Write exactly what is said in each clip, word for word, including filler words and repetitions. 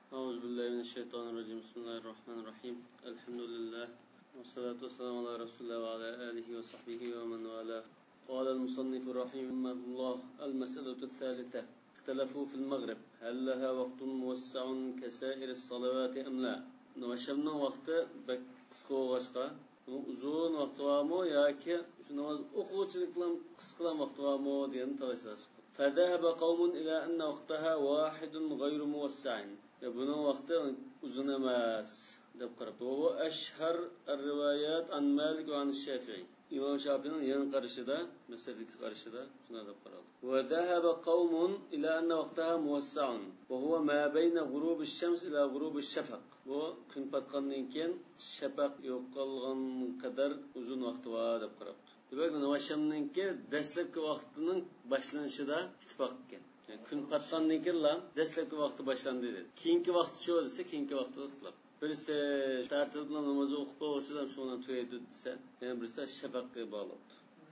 أعوذ بالله من الشيطان الرجيم. بسم الله الرحمن الرحيم. الحمد لله والصلاة والسلام على رسول الله وعلى آله وصحبه ومن والاه. قال المصنف رحمه الله: المسألة الثالثة: اختلفوا في المغرب هل لها وقت موسع كسائر الصلوات أم لا؟ نوشمنا وقت بقصقوغشقا uzun vaqti varmı yoki shu namoz o'quvchilik bilan qisqa vaqti varmı degan talashlar. فذهب قوم إلى أن وقتها واحد غير موسع. Ya bunun vaqti uzun emas deb qarab. Bu ashhar ar-riwayat an Malik va an Shafi'i. İmam Şafii'nin yan qarashida, masaliki qarashida shuna deb qaradi. Va zahaba qawmun ila anna waqtaha muwassa'un wa huwa ma bayna ghurub ash-shams ila ghurub ash-shafaq. Bu kun patqandan keyin shafaq yo'qolgan qadar uzun vaqti bor deb qarabdi. Demak, navashamninki dastlabki vaqtining boshlanishida ittifoq ekan. Yani kun patqandan keyin dastlabki vaqti boshlandi dedi. Keyingi vaqti shu desa, keyingi vaqti ixtilof. Birisi tartib bilan namoz o'qib qo'ysa, shuni to'ydi desa, yana birisi shafaqqa bog'lab.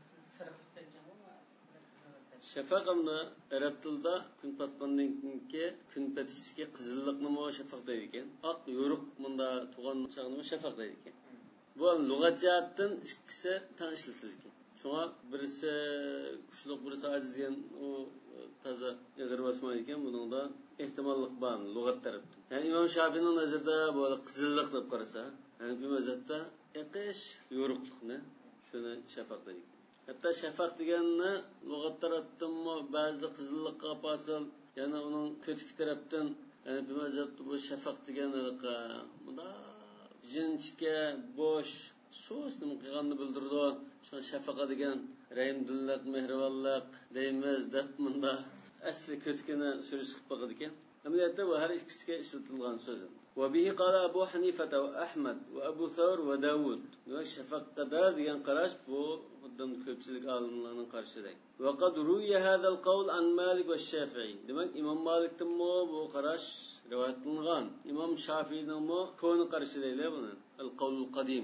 Shafaq hamda arab tilida kun patqandan keyin kun patishga qizillikni mo shafaq deydi ekan. Oq yo'ruq bunda tug'an chaqni shafaq deydi ekan. Bu lug'at jihatdan ikkisi teng ishlatilgan. Shunga birisi kuchli, birisi aziz degan u toza ig'ir bosmaydi ekan. Buningda ehtimollik bor lug'at tarafdan. Ya'ni Imom Shafiining nazarida bu qizillik deb qarasa, Hanafi mazhabda eqish yo'ruqlikni shuni shafaq deydi. Hatta shafaq deganni lug'at tarafdanmi ba'zi qizillikqa pasal, yana uning ko'tik tarafdan Hanafi mazhabda bu shafaq deganlikqa bunda jinchga bo'sh so'sni qilganni bildirdi. Shu shafaqa degan rahimdillik, mehribonlik deymiz deb bunda asli ko'tkini surish qilib qo'ydi ekan. Amaliyotda bu har ikkisiga ishlatilgan so'z. Va bihi qala Abu Hanifa va Ahmad va Abu Thawr va Davud. Va shafaqqa degan qarash bu xuddan ko'pchilik olimlarning qarashida. Va qad ruya hadha al-qawl an Malik va Shafi'i. Demak, Imom Malikdan mo bu qarash rivoyat qilingan. Imom Shafi'ning mo ko'ni qarashida buni. Al-qawl al-qadim.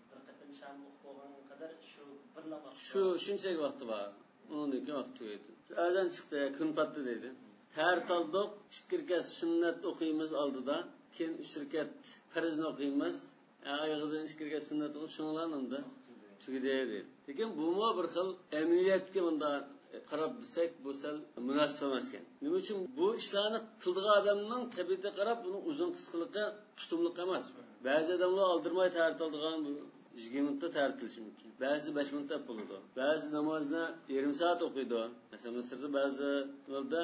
Shu shunchaki vaqti bor. Uningki vaqti yo'q. Azan chiqdi, kun patdi dedi. Tar taldoq ikki rakat sunnat o'qiymiz oldida, keyin uch rakat farzni o'qiymiz. Oyog'idan ikki rakat sunnat o'qib shunlananda tugidi dedi. Lekin bu mo bir xil amaliyotga bunda qarab desak, bu sal munosib emas ekan. Nima uchun bu ishlarni qildigan odamning tabiatiga qarab uni uzun qisqaligi tutumliq emas. Ba'zi odamlar oldirmay tar taldigan bu yigirma minutda tartilishi mumkin. Ba'zi besh minutda bo'ladi. Ba'zi namozni yarim soat o'qiydi. Masalan, Misrda ba'zi yo'lda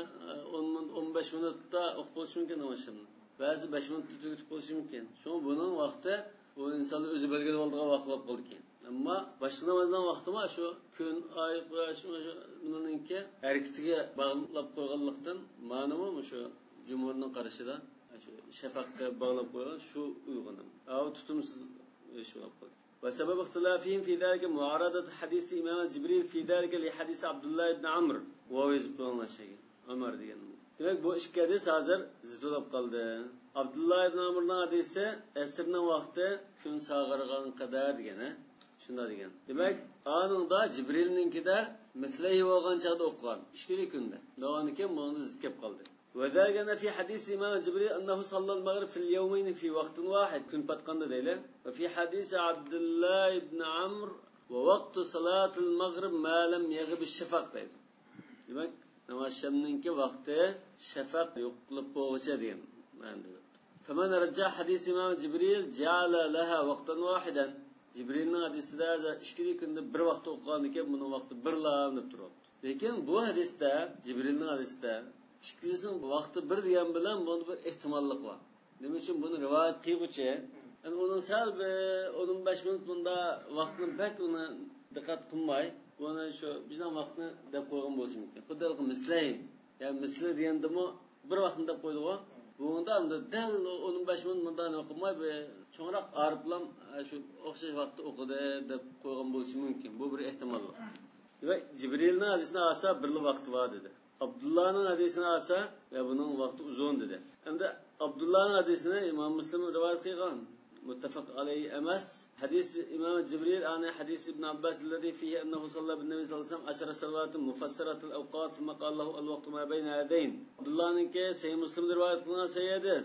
o'n besh minutda o'qib bo'lishi mumkin namozni. Ba'zi besh minutda tugatib bo'lishi mumkin. Shu buning vaqti u insonning o'zi belgilab olgan vaqt bo'lib qoldi ekan. Ammo boshqa namozdan vaqti ma shu kun, oy va shu nimaninki harakatiga bog'lab qo'yganlikdan ma'lumi shu jumhurning qarashida shu shafaqqa bog'lab qo'ygan shu uyg'un. Av tutumsiz ish bo'lib qoldi. وسبب اختلافهم في ذلك معارضة حديث إمام جبريل في ذلك لحديث عبد الله بن عمرو وويز بن شيء عمر degan. Demek bu ikki hadis hozir zidlab qoldi. Abdullah ibn Amrning hadisi asrning vaqti kun sag'irgan qadar degan, ha? Shunda degan. Demak, aningda Jibrilninkida mislahi bo'lgan chaqda o'qigan. ikki kunda. Davoniki buni zid kelib qoldi. وذلك أن في حديث إمام جبريل أنه صلى المغرب في اليومين في وقت واحد كن بتقند ديله. وفي حديث عبد الله بن عمرو ووقت صلاة المغرب ما لم يغب الشفق ديله. demak namoz shamninki vaqti shafaq yo'qlib bo'g'icha degan ma'noda. فمن رجح حديث إمام جبريل جعل لها وقتا واحدا. Jibrilning hadisida ikki kunda bir vaqt o'qigan ekan, buning vaqti birla deb turibdi. Lekin bu hadisda Jibrilning hadisida ikkisining vaqti bir degan bilan bunda bir ehtimollik bor. Nima uchun buni rivoyat qilguchi, yani uning salbi o'n besh minut bunda vaqtni bak uni diqqat qilmay, buni shu bizning vaqtni deb qo'ygan bo'lishi mumkin. Xuddi mislay, ya'ni misli degandimi bir vaqtni deb qo'ydi-ku. Bunda ham dal o'n besh minut bundan o'qimay, cho'ngroq ariflam shu o'xshash vaqtda o'qidi deb qo'ygan bo'lishi mumkin. Bu bir ehtimollik. Va Jibrilning hadisini olsa bir vaqti bor dedi. Abdullahning hadisini olsa, ya buning vaqti uzun dedi. Endi Abdullahning hadisini Imom Muslim rivoyat qilgan. متفق عليه أمس حديث إمام جبريل عن حديث ابن عباس الذي فيه أنه صلى بالنبي صلى الله عليه وسلم عشر صلوات مفسرة الأوقات ثم قال له الوقت ما بين هذين. عبد الله نك سي مسلم رواية قلنا سيدس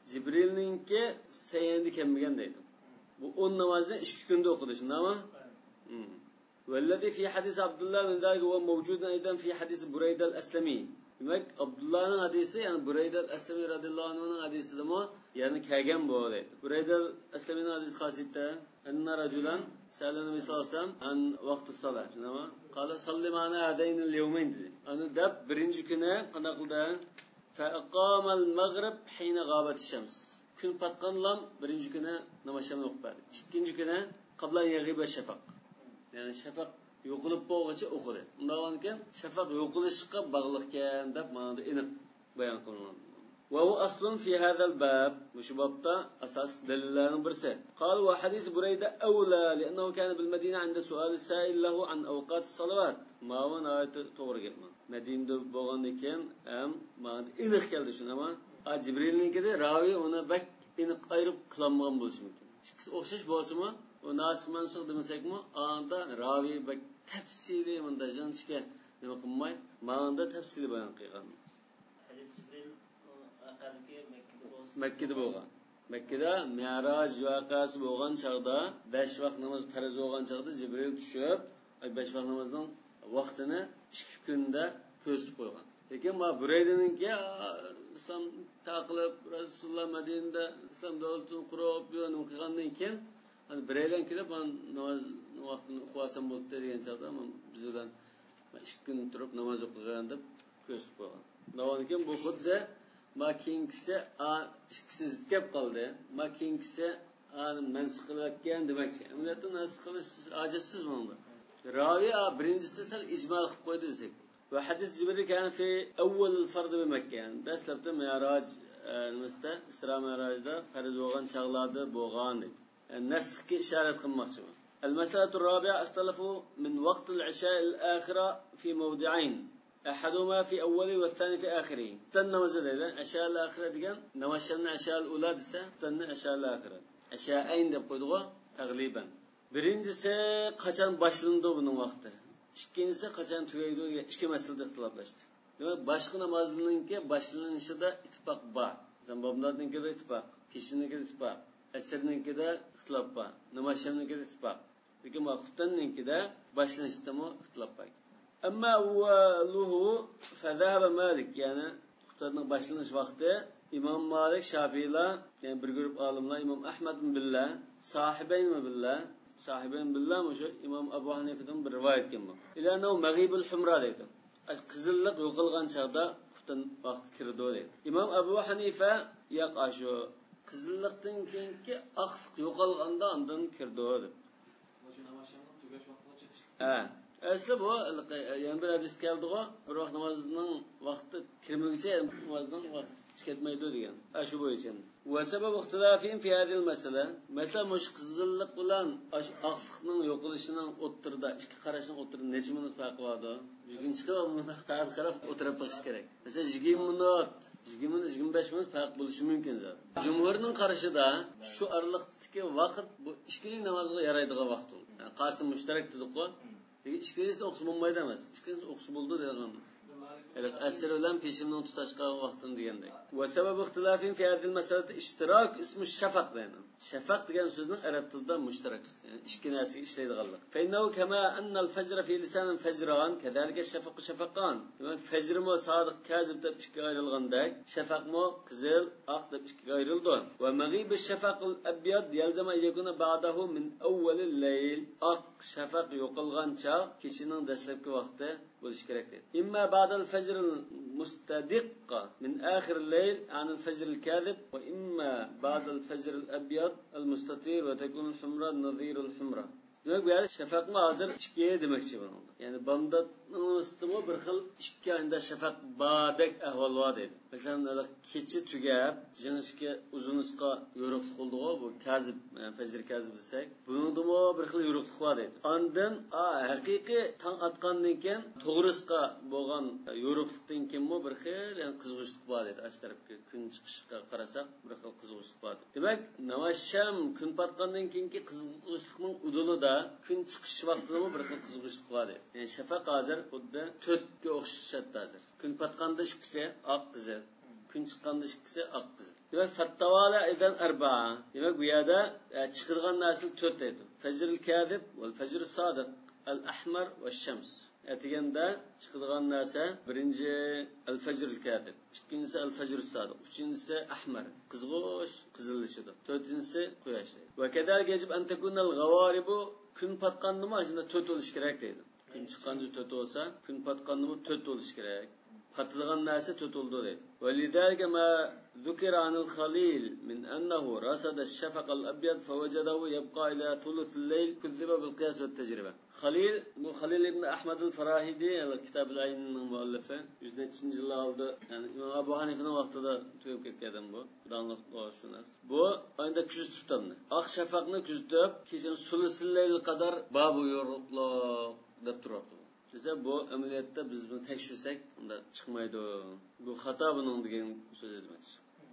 Cibrilninki sayyendi kelmagan deydi. Bu on namozdan ikki kunda o'qidi, shundaymi? Hmm. Vallazi fi hadis Abdullah bin Zayg va mavjudun aydan fi hadis Burayda al-Aslami. Demak, Abdullahning hadisi, ya'ni Burayda al-Aslami radhiyallohu anhuning hadisidami, ya'ni kelgan bu deydi. Burayda al-Aslamining hadisi qasida anna rajulan sallana misalsam an vaqti salat, nima? Qala salli ma'ana hadayn al-yawmayn dedi. Ana deb birinchi kuni qana qildi? Fa aqama al-maghrib hina ghabat ash-shams. Kun patqanlam birinchi kuni namozini o'qidi. Ikkinchi kuni qabla yaghiba shafaq. Ya'ni shafaq yo'qolib bo'lguncha o'qidi. Undan keyin shafaq yo'qolishga bog'liq ekan deb ma'noda aniq bayon qilinadi. Va u aslun fi hadal bab, shu babda asos dalillarning birisi. Qal va hadis Burayda awla li'annahu kana bil Madina 'inda su'al sa'il lahu an awqat as-salawat. Ma'van oyati to'g'ri kelgan. Madinada bo'lgandan keyin ham ma'noda aniq keldi shunama. A Jibrilninkida ravi uni bak aniq ayirib qilmagan bo'lishi mumkin. Ikkisi o'xshash bo'lsa-mu, o nasix mansux demasakmi, anda ravi bak tafsili bunda janchga nima qilmay, ma'noda tafsili bayon qilgan. Makkada bo'lgan. Makkada Mi'raj voqeasi bo'lgan chaqda besh vaqt namoz farz bo'lgan chaqda Jibril tushib, besh vaqt namozning vaqtini ikki kunda ko'rsatib qo'ygan. Lekin ma Buraydaninki islom taqlib Rasululloh Madinada islom davlatini qurib yo'nim qilgandan keyin hani biraydan kelib man namoz vaqtini o'qisam bo'ldi degan chaqda men biz bilan ikki kun turib namoz o'qigan deb ko'rsatib qo'ygan. Navoiyga bu xuddi makinkisi a ikkisi zidkab qoldi. Makinkisi ani mansux qilayotgan demakchi. Ummatni nasx qilish ojizsiz bunda. Ravi a birinchisi sal ijmo qilib qo'ydi desak. Va hadis Jibril kan fi avval al-fard bi Makka. Dastlabda Mi'raj nimasta Isro Mi'rajda farz bo'lgan chaqlarda bo'lgan dedi. Nasxga ishorat qilmoqchi. المسألة الرابعة اختلفوا من وقت العشاء الآخرة في موضعين أحدهما في أوله والثاني في آخره. تنا مزدنا عشاء الآخرة ديان نواشنا عشاء الأولى دسا تنا عشاء الآخرة عشاءين دب قدوة تغليبا. birincisi qachon boshlandi buning vaqti. Ikkinchisi qachon tugaydi degan ikki masalada ixtiloflashdi. Demak, boshqa namozlarningki boshlanishida ittifoq bor. Zamboblarningkida ittifoq, peshinnikida ittifoq, asrninkida ixtilof bor, namozninkida ittifoq. Lekin vaqtninkida boshlanishidami ixtilof bor. Amma awwaluhu fa dhahaba Malik, ya'ni xutbaning boshlanish vaqti İmam Malik, Şafiilar, yani bir grup alimlar, İmam Ahmad bin Billah, sahibeyn mi billah, sahibeyn billah mı şu İmam Abu Hanife'den bir rivayet kim bu? İlâne o meğibul humra deydi. Kızıllık yo'qolgan chaqda xutban vaqti kirdi deydi. İmam Abu Hanife yo'q ashu qizillikdan keyingi aqfiq yo'qolganda undan kirdi dedi. O'sha namozning tugash vaqtida chetish. Ha. Asli bu yana bir hadis keldi-ku, bir vaqt namozining vaqti kirmaguncha namozning vaqti ketmaydi degan. Shu bo'yicha. Va sabab ixtilofin fi hadhihi masala, masalan mush qizillik bilan aqfiqning yo'qilishining o'ttirida, ikki qarashning o'ttirida necha minut farqi bordi? yigirma minut qarab qarab o'tirib baqish kerak. Masalan yigirma minut, yigirma minut, yigirma besh minut farq bo'lishi mumkin zot. Jumhurning qarashida shu araliqdagi vaqt bu ikkili namozga yaraydigan vaqt bo'ldi. Yani qarshi mushtarak dedi-ku. İkisi de okusu bulmaydı emas. İkisi de okusu buldu diyorlar. Evet, asr bilan peshimning tutashqa vaqtini degandek. Va sabab ixtilofin fi hadhihi al-masalati ishtirak ismi shafaq deydi. Shafaq degan so'zning arab tilida mushtarak, ya'ni ikki narsaga ishlaydiganlik. Fa innahu kama anna al-fajr fi lisan fajran, kadalika shafaq shafaqan. Demak, fajr mo sodiq kazib deb ikkiga ayrilgandek, shafaq mo qizil, oq deb ikkiga ayrildi. Va maghib ash-shafaq al-abyad yalzama yakuna ba'dahu min awwal al-layl. Oq shafaq yo'qolgancha kechining dastlabki vaqti bo'lish kerak deydi. Imma ba'dal fajr al-mustadiqqa min akhir al-layl an al-fajr al-kadhib wa imma ba'da al-fajr al-abyad al-mustatir wa takun al-humra nadhir al-humra. Demek bu yani şafakma hazır ikkiye demekçi bunun. Yani bamdatning ustimo bir xil ikki oyda shafaq badek ahvol bor deydi. Masalan, kechi tugab, jinishga uzunishqa yo'riqlik qildi-ku, bu kazib, yani fajr kazib desak, buningdimi bir xil yo'riqlik bor deydi. Ondan a haqiqiy tong atgandan keyin to'g'risqa bo'lgan yo'riqlikdan keyinmi bir xil yani qizg'ishlik bor deydi. Ash tarafga kun chiqishga qarasak, bir xil qizg'ishlik bor. Demak, namoz sham kun patgandan keyingi qizg'ishlikning udulida kun chiqish vaqtida bir xil qizg'ishlik bor deydi. Yani shafaq hozir xuddi to'rtga o'xshashadi hozir. Kun patganda ikkisi oq qizil, kun chiqqanda ikkisi oq qizil. demak fattavala idan arba'a. Demak bu yerda chiqirgan narsa to'rt deydi. Fajrul kadib val fajrus sodiq, al ahmar va shams. Atiganda chiqadigan narsa birinchi al fajrul kadib, ikkinchisi al fajrus sodiq, uchinchisi ahmar, qizg'ish, qizillishidir. To'rtinchisi quyosh deydi. Va kadalika yajib an takuna al g'awaribu kun patqandimi shunda to'rt bo'lish kerak deydi. Kun chiqqanda to'rt bo'lsa, kun patqandimi to'rt bo'lish kerak. Patilgan narsa to'rt bo'ldi deydi. Va lidalika ma zukira anil khalil min annahu rasada ash-shafaq al-abyad fawajadahu yabqa ila thuluth al-layl kudhiba bil qiyas wa tajriba. Khalil bu Khalil ibn Ahmad al-Farahidi al-Kitab al-Ayn'ning muallifi yüz nechinchi yil oldi. Ya'ni Imom Abu Hanifa'ning vaqtida tugab ketgan bu. Danliq shunas. Bu oyda kuzatibdi. Oq shafaqni kuzatib, keyin sulusul layl qadar babu yo'qloq deb turibdi. Desa bu amaliyotda biz buni tekshirsak unda chiqmaydi. Bu xato buning degan so'z etmoqchi.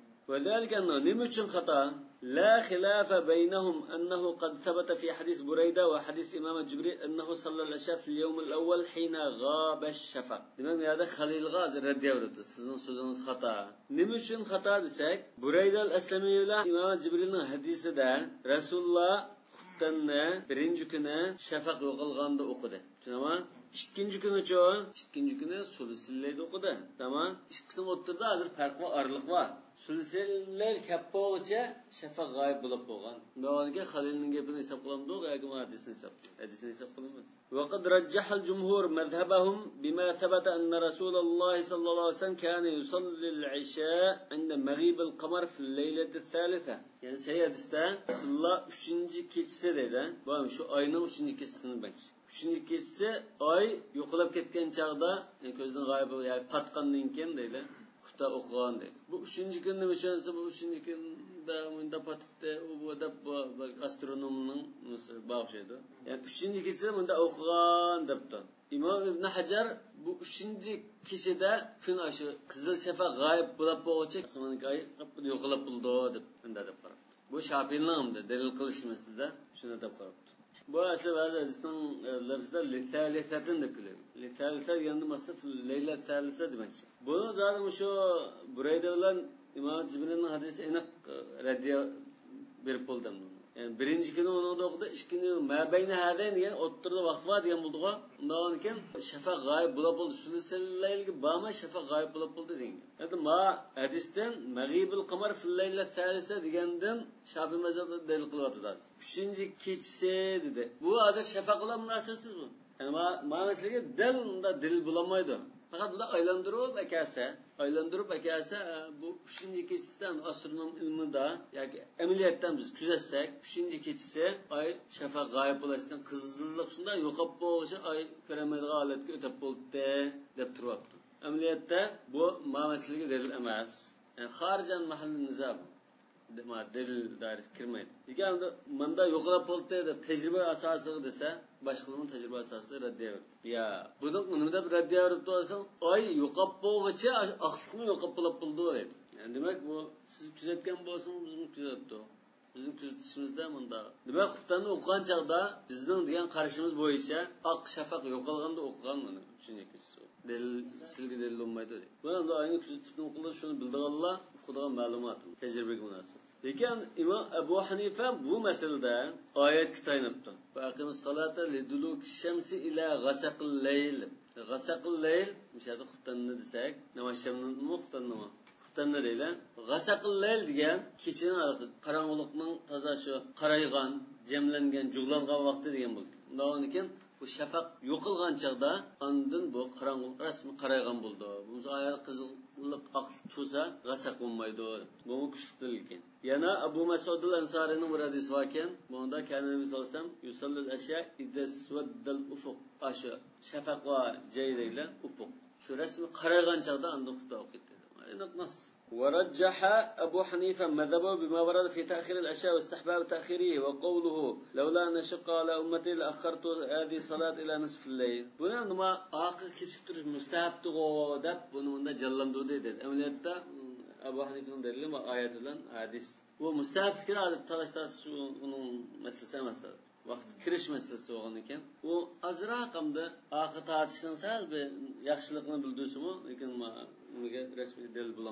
وذلك أنه نمشن خطأ لا خلاف بينهم أنه قد ثبت في حديث بريدة وحديث إمام جبريل أنه صلى العشاء في اليوم الأول حين غاب الشفق. لمن هذا خليل غاز رد يورد سيزن سوزن خطأ. نمشن خطأ دسك بريدة الأسلامي لا إمام جبريل حديث ده رسول الله xuttanni birinchi kuni shafaq yo'qolganda o'qidi. Tamam? Ikkinchi kuni cho, ikkinchi kuni sulusillayda o'qidi. Tamam? Ikkisini o'ttirdi, hozir farq bor, orliq bor. Sulusillayl kappogacha shafaq g'oyib bo'lib bo'lgan. Undan Xalilning gapini hisob qilamiz, yoki hadisni hisob qilamiz. Hadisni hisob qilamiz. Wa qad rajjaha al-jumhur madhhabahum bima thabata anna Rasululloh sallallohu alayhi vasallam kana yusalli al-isha 'inda maghib al-qamar fi al-laylati ath-thalitha. Yani sayyidista Rasululloh uchinchi kechasi dedi. Bu shu oyning uchinchi kechasini bakchi. uchinchi kechasi oy yo'qolib ketgan chaqda, yani ko'zdan g'oyib bo'lib patqandan keyin deydi. Xudo o'qigan deydi. Bu uchinchi kunni o'shansa bu uchinchi kunda bunda patitdi, u bu deb astronomning misol bag'ishlaydi. Yani uchinchi kechada bunda o'qigan debdi. Imom Ibn Hajar bu uchinchi kechada kun ashi qizil shafaq g'oyib bo'lib bo'lguncha osmonga oy yo'qolib bo'ldi deb bunda deb qarabdi. Bu Shafiyning dalil qilishmasida shuni deb qarabdi. Bu asl hadisning lafzida lisalisatin deb keladi. Lisalisat yani masaf layla salisa demakchi. Buni zaten shu Burayda bilan Imom Jibrilning hadisi aniq radiya berib bo'ldim. Yani birinchi kuni uni o'qidi, ikkinchi ma bayna hadayn degan o'ttirda vaqt bor degan bo'ldi-ku. Undan keyin shafaq g'oyib bo'lib bo'ldi. Sulusillaylga bama shafaq g'oyib bo'lib bo'ldi degan. Endi ma hadisdan mag'ibul qamar fil layla salisa degandan Shafiy mazhabida dalil qilyapti. uchinchi kechasi dedi. Bu hozir shafaq bilan munosabatsiz bu. Yani ma maslaga dil unda dil bo'lmaydi. Faqat bunda aylantirib akasa, aylantirib akasa bu uchinchi kechasidan astronom ilmida yoki amaliyotdan biz kuzatsak, uchinchi kechasi oy shafaq g'oyib bo'lishdan qizillik shunday yo'qolib bo'lishi oy ko'ramaydigan holatga o'tib bo'ldi deb turyapti. Amaliyotda bu ma'masligi dalil emas. Yani xorijan mahalli nizam ma dalil doirasiga kirmaydi. Deganda menda yo'qolib bo'ldi deb tajriba asosida desa, boshqalarning tajriba asosida raddiya berdi. Ya, buni nima deb raddiya berib tursan, oy yo'qolib bo'lguncha oqliqmi yo'qolib bo'lib bo'ldi deydi. Yani demak bu siz kuzatgan bo'lsangiz bizni kuzatdi. Bizning kuzatishimizda bunda. Demak, xuftanni o'qigan chaqda bizning degan qarashimiz bo'yicha oq shafaq yo'qolganda o'qigan buni. Shunday kechsi. Dalil silga dalil bo'lmaydi deydi. Buni endi ayni kuzatib o'qiladi, shuni bildirganlar Xudoga ma'lumot, tajribaga munosib. Lekin Imom Abu Hanifa bu masalada oyatga tayanibdi. Va aqimus salata liduluk shamsi ila ghasaqil layl. Ghasaqil layl, mishada xuftanni desak, namashamning muxtanni Xuftanni deydi. Ghasaqil layl degan kechaning qorong'ulikning toza shu qaraygan, jamlangan, jug'langan vaqti degan bo'ldi. Undan keyin bu shafaq yo'qolgan chaqda andin bu qorong'ulik rasmi qaraygan bo'ldi. Bu oyat qizillik oq tusa ghasaq bo'lmaydi. Bu kuchli ekan. Yana Abu Mas'ud al-Ansarining bir hadisi bor ekan. Bunda Nabiy sollallohu alayhi vasallam yusallil asha idza swaddal ufuq. Asha shafaq va jaydayla ufuq. Shu rasmi qaraygan chaqda andin xudo o'qiydi. Nas. ورجح أبو حنيفة مذهبه بما ورد في تأخير العشاء واستحباب تأخيره وقوله لولا أن أشق على أمتي لأخرت هذه الصلاة إلى نصف الليل. بنا نما آخر كسبتر مستحب تغودب بنا من جلم دودي دد. أمليت أبو حنيفة دليل ما آيات لن حديث. هو مستحب كذا على تلاش تاس شو إنه مثل مثلا. Vaqt kirish masalasi bo'lgan ekan. U azroq hamda oqi tortishdan sal bir yaxshilikni bildirsimi, lekin menga rasmiy dalil bo'lolmaydi.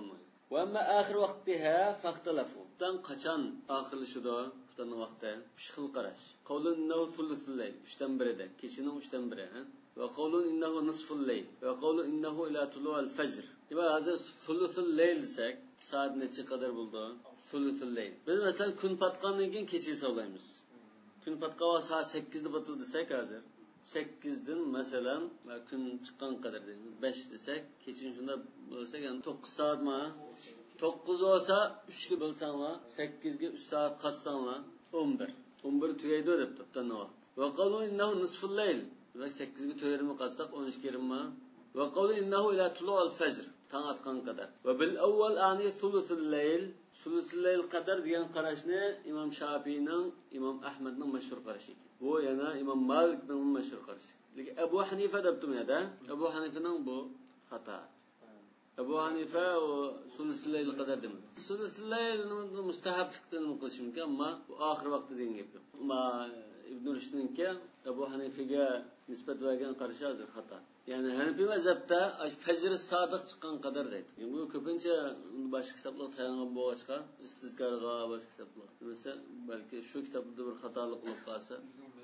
وأما آخر وقتها فاختلفوا تن قچان آخرلشudo tutanın vaqti üç xil qarash qawlun innahu thuluthul layl uchdan birida kechining uchdan biri va qawlun innahu nisful layl va qawlun innahu ila tulu'il fajr. Demak hozir thuluthul layl desak soat necha qadar bo'ldi? Thuluthul layl. Biz masalan kun patgandan keyin kecha hisoblaymiz. Kun patgan soat sakkiz deb o'tdi desak hozir sakkiz dan masalan kun chiqqan qadar deymiz besh desak kechini shunda bo'lsak yani to'qqiz soatmi? to'qqiz olsa uch ga bo'lsanglar sakkiz ga uch soat qassanglar o'n bir. o'n bir tugaydi deb topdan vaqt. Va qalu innahu nisful layl. Demak sakkiz ga to'rt yarim qassak o'n ikki yarim. Va qalu innahu ila tulu'il fajr. Tong atgan qadar. Va bil avval ani thuluthul layl. Thuluthul layl qadar degan qarashni Imom Shafiyning, Imom Ahmadning mashhur qarashi. Bu yana Imom Malikning mashhur qarashi. Lekin Abu Hanifa debdim-da. Abu Hanifaning bu xato. Abu Hanifa o sulusul layl qadar demadi. Sulusul laylni mustahablikdan qilish mumkin, ammo bu oxir vaqtda degan gap yo'q. Ma Ibn Rushdningki Abu Hanifaga nisbat bergan qarashi hozir xato. Ya'ni Hanafi mazhabda fajr sodiq chiqqan qadar deydi. Bu ko'pincha boshqa kitoblar tayangan bo'lg'achqa, istizkarga boshqa kitoblar. Mesela balki shu kitobda bir xatolik qilib qolsa.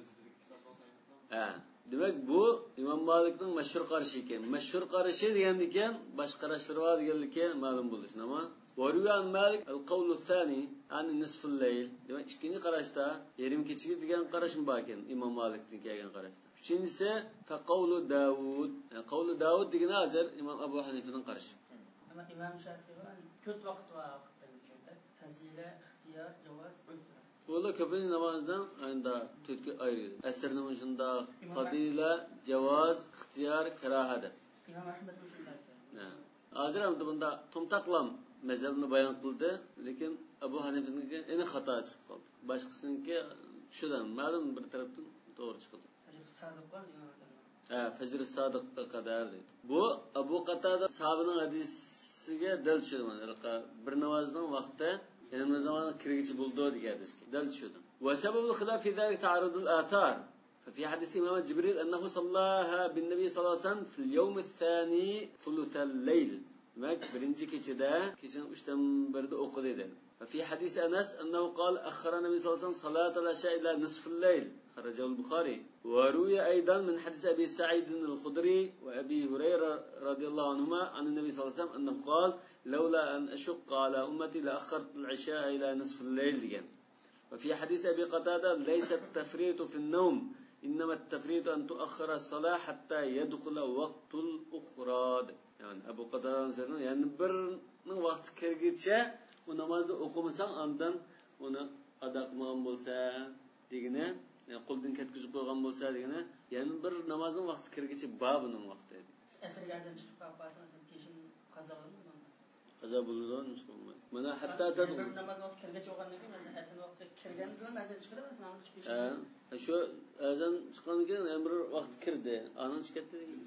Ha, demak bu Imom Malikning mashhur qarashi ekan. Mashhur qarashi degan ekan, boshqa qarashlar bor deganligi ma'lum bo'ldi. Nima? Wariyan Malik al-qawl ath-thani an nisful layl. Demak ikkinchi qarashda yarim kechiga degan qarash bor ekan Imom Malikning kelgan qarashda. Uchinchisi faqawlu Davud. Qawlu Davud degan hozir Imom Abu Hanifaning qarashi. Ammo Imom Shafi'i ko'p vaqt va vaqtdan o'tdi. Fazila, ixtiyor, javoz, uzr. Ola köpeğin namazdan aynı Türk'ü ayrıydı. Eserinin şunda fadila, cevaz, ihtiyar, kerahadır. İmam Ahmed bu şundaydı. Hazır hamdı bunda tumtaklam mezhebini bayan kıldı. Lakin Abu Hanife'ninki en hata çıkıp kaldı. Başkasınınki şudan, malum bir taraftan doğru çıkıldı. Fecr-i Sadık var ya. Ha, Fecr-i Sadık'a kadar deydi. Bu Abu Qatada sahabının hadisiga dal tushadi. Bir namazning vaqti yani zaman kirgichi buldu diye dedik. Dal şudur. Ve sebebul khilaf fi zalik ta'arudul athar. ففي حديث إمام جبريل أنه صلاها بالنبي صلى الله عليه وسلم في اليوم الثاني ثلث الليل. demek birinci keçide keçinin üçten birde okudu dedi. وفي حديث أنس أنه قال أخر النبي صلى الله عليه وسلم صلاة العشاء إلى نصف الليل. خرجه البخاري. وروي أيضا من حديث أبي سعيد الخدري وأبي هريرة رضي الله عنهما عن النبي صلى الله عليه وسلم أنه قال لولا أن أشق على أمتي لأخرت العشاء إلى نصف الليل ديان. وفي حديث أبي قتادة ليس التفريط في النوم إنما التفريط أن تؤخر الصلاة حتى يدخل وقت الأخرى. Yani Abu Qatada'nın sözü yani bir vaqt kirgiçe bu namazda okumasan ondan onu ado qilmagan bo'lsa degini, yani qo'ldan ketkizib qo'ygan bo'lsa degini, yani bir namozning vaqti kirgichi babining vaqti edi. Asrga azan chiqib qolsa mesela peshin qazo qilinadi. Qazo bo'ladi, nima bo'lmaydi. Mana hatta tadqu namoz vaqti kirgacha o'qigandan keyin mesela asr vaqti kirgan bilan azan chiqadi, mesela namoz chiqishi. Ha, shu azan chiqqandan keyin yana bir vaqt kirdi, anan chiqadi degan.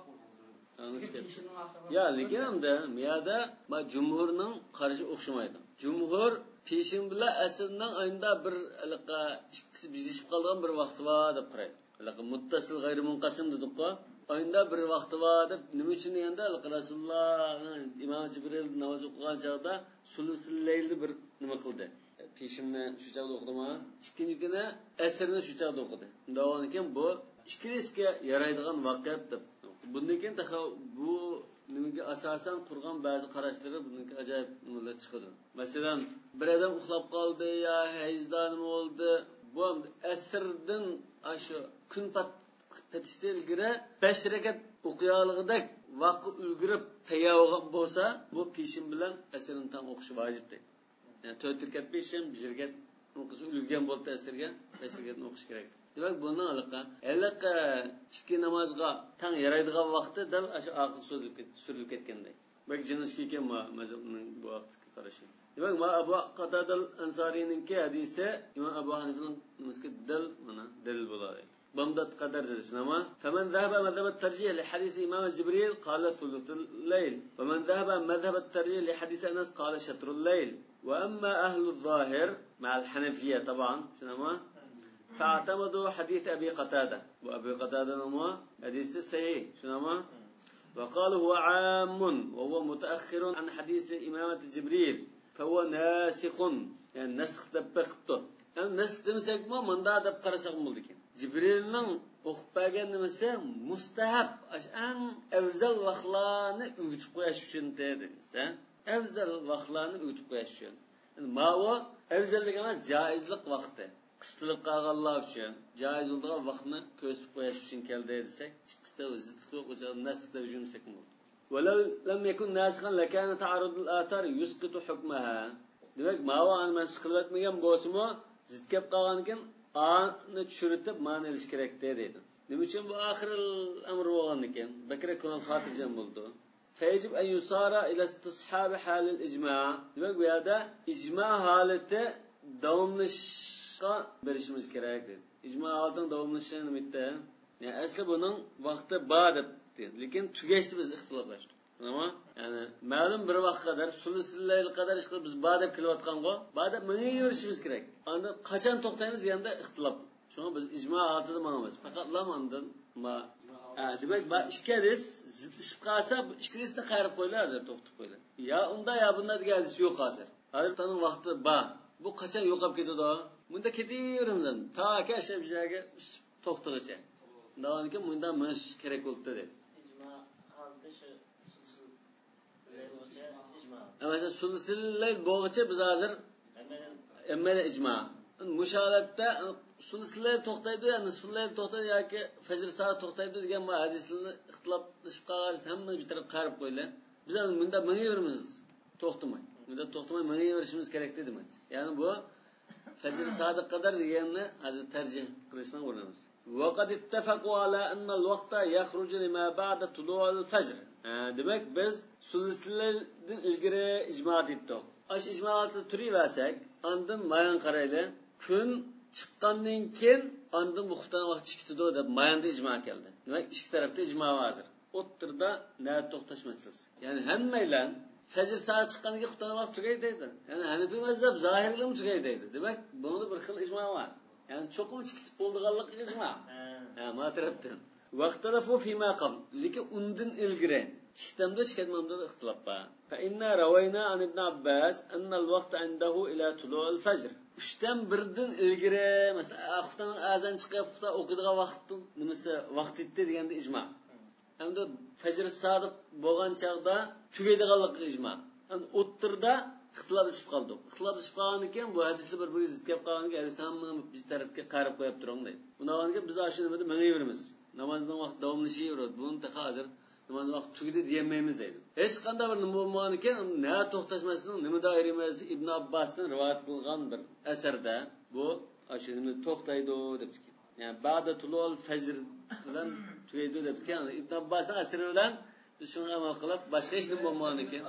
Ya lekin hamda miyada ma jumhurning qarashi o'xshamaydi. Jumhur peshin bilan asrning oyinda bir alaqa ikkisi bizishib qolgan bir vaqti bor deb qaraydi. Alaqa muttasil g'ayri munqasim dedik-ku. Oyinda bir vaqti bor deb nima uchun deganda Rasululloh Imom Jibril namoz o'qigan chog'da sulusul laylni bir nima qildi. Peshinni shu chog'da o'qidimi? Ikkinchi kuni asrni shu chog'da o'qidi. Undan keyin bu ikkisiga yaraydigan vaqt deb. Bundan keyin bu nimaga asosan qurgan ba'zi qarashlari bundan ajoyib nimalar chiqadi. Masalan, bir odam uxlab qoldi yo hayzdan bo'ldi. Bu asrdan shu kun patishdan ilgari besh rakat o'qiyoligidek vaqt ulgurib tayyorgan bo'lsa, bu peshin bilan asrni tam o'qish vojib deydi. Yani to'rt rakat peshin, bir rakat o'qish ulgurgan bo'lsa asrga besh rakatni o'qish kerak. Demak, bundan alaqa, alaqa ikki namozga tang yaraydigan vaqti dal shu aql so'zilib ketdi, surilib ketganday. Bak jinnisga ekan mazhabning bu vaqtga qarashi. Demak, ma Abu Qatada al-Ansarininki hadisi Imom Abu Hanifaning nimasiga dal mana dalil bo'ladi. Bamdat qadar dedi. Nima? Faman zahaba madhhab at-tarjih li hadis Imom Jibril qala thuluthul layl. Wa man zahaba madhhab at-tarjih li hadis Anas qala shatrul layl. Wa amma ahlu adh-dhahir ma'a al-Hanafiyya taban, nima? فاعتمدوا حديث أبي قتادة وأبي قتادة نما حديث صحيح شنو ما وقال هو عام وهو متأخر عن حديث إمامة جبريل فهو ناسخ يعني نسخ دبقته يعني نسخ دمسك ما من دا دب قرسق مولدك جبريلنن o'qib bergan nimasi mustahab an afzal vaqtlarni o'tib qo'yish uchun dedingiz ha afzal vaqtlarni o'tib qo'yish uchun mavo afzallik emas joizlik vaqti qistilib qolganlar uchun joiz bo'lgan vaqtni ko'rsatib qo'yish uchun keldi desak ikkita zidlik yo'q o'char nasx deb jumsak bo'ldi ولو لم يكن ناسخا لكان تعرض الاثار يسقط حكمها demak mavo an mansux qilib etmagan bo'lsa-mu zid kelib qolgankin ani tushirib ma'no ilish kerak dedi. Nima uchun bu oxiril amr bo'lgan ekan? Bakra kunal xotirjam bo'ldi. Fayjib an yusara ila istishab hal al ijma'. Demak bu yerda ijma' holati davomlashga berishimiz kerak dedi. Ijma' holatining davomlashi nimada? Yani asli buning vaqti bor deb, lekin tugashdi biz ixtiloflashdik. Nima? Yani ma'lum bir vaqt qadar sulusillayl qadar ish qilib biz bor deb kelayotgan-go, bor deb mingaverishimiz kerak. Anda qachon to'xtaymiz deganda ixtilof. Shunga biz ijmo' holatida bo'lamiz. Faqat lamandan ma ha demak ba ikkadis zidlashib qolsa ikkadisini qarib qo'ylar deb to'xtab qo'ylar. Ya unda ya bunda deganish yo'q hozir. Hozir taning vaqti bor. Bu qachon yo'qolib ketadi? Bunda ketaveramiz. Ta kashab joyga to'xtagacha. Undan keyin bunda mish kerak bo'ldi dedi. Ijmo' holda shu Ama sulusillayl bo'g'icha biz hozir emmeli ijmo. Musholatda sulusillayl to'xtaydi ya nisfillayl to'xtaydi yoki fajr soat to'xtaydi degan bu hadislarni ixtiloflashib qolgansiz hamma bir taraf qarab qo'ylar. Biz ham bunda mingaveramiz to'xtamay. Bunda to'xtamay mingaverishimiz kerak demak. Ya'ni bu fajr soatga qadar deganni hozir tarjih qilishdan o'rnamiz. وقد اتفقوا على أن الوقت يخرج لما بعد طلوع الفجر. Demek biz sulusillardan ilgari ijmo' etdik. Ash ijmo'da turaversak, ondan mayon qarayli, kun chiqqandan keyin ondan muxtan vaqt chiqdi deb mayonda ijmo' keldi. Demak, ikki tarafda ijmo' bordir. O'ttirda na to'xtashmaysiz. Ya'ni hammaylar fajr soat chiqqaniga muxtan vaqt tugaydi deydi. Ya'ni Hanafi mazhab zohirlar tugaydi deydi. Demak, bunda bir xil ijmo' bor. Yani çokum çıkıp bo'ldiganlik ijmo'. Ha, ma tarafdan. Vaqtalafu fima qabl. Lekin undan ilgari chiqdamda chiqadmamda ixtilof bor. Fa inna rawayna an ibn Abbas anna al-vaqt indahu ila tulu' al-fajr. Uchdan birdan ilgari, masalan, axtan azan chiqib o'qidigan vaqtni nimasi vaqt etdi deganda ijmo'. Hamda fajr sodiq bo'lgan chaqda tugaydiganlik ijmo'. Ham o'ttirda ixtiloflashib qoldik. Ixtiloflashib qolgan ekan bu hadislar bir-biriga zid kelib qolgan ekan, hadis hamma bir tarafga qarab qo'yib turing deydi. Bundan keyin biz shu nimada mingaveramiz. Namozning vaqti davomlashaveradi. Buni hozir namozning vaqti tugadi demaymiz deydi. Hech qanday bir nima bo'lmagan ekan, na to'xtashmasning nima doirimaz Ibn Abbosdan rivoyat qilgan bir asarda bu shu nima to'xtaydi deb ekan. Ya'ni ba'da tulul fajr bilan tugaydi deb ekan. Ibn Abbosning asari bilan biz shunga amal qilib boshqa hech nima bo'lmagan ekan.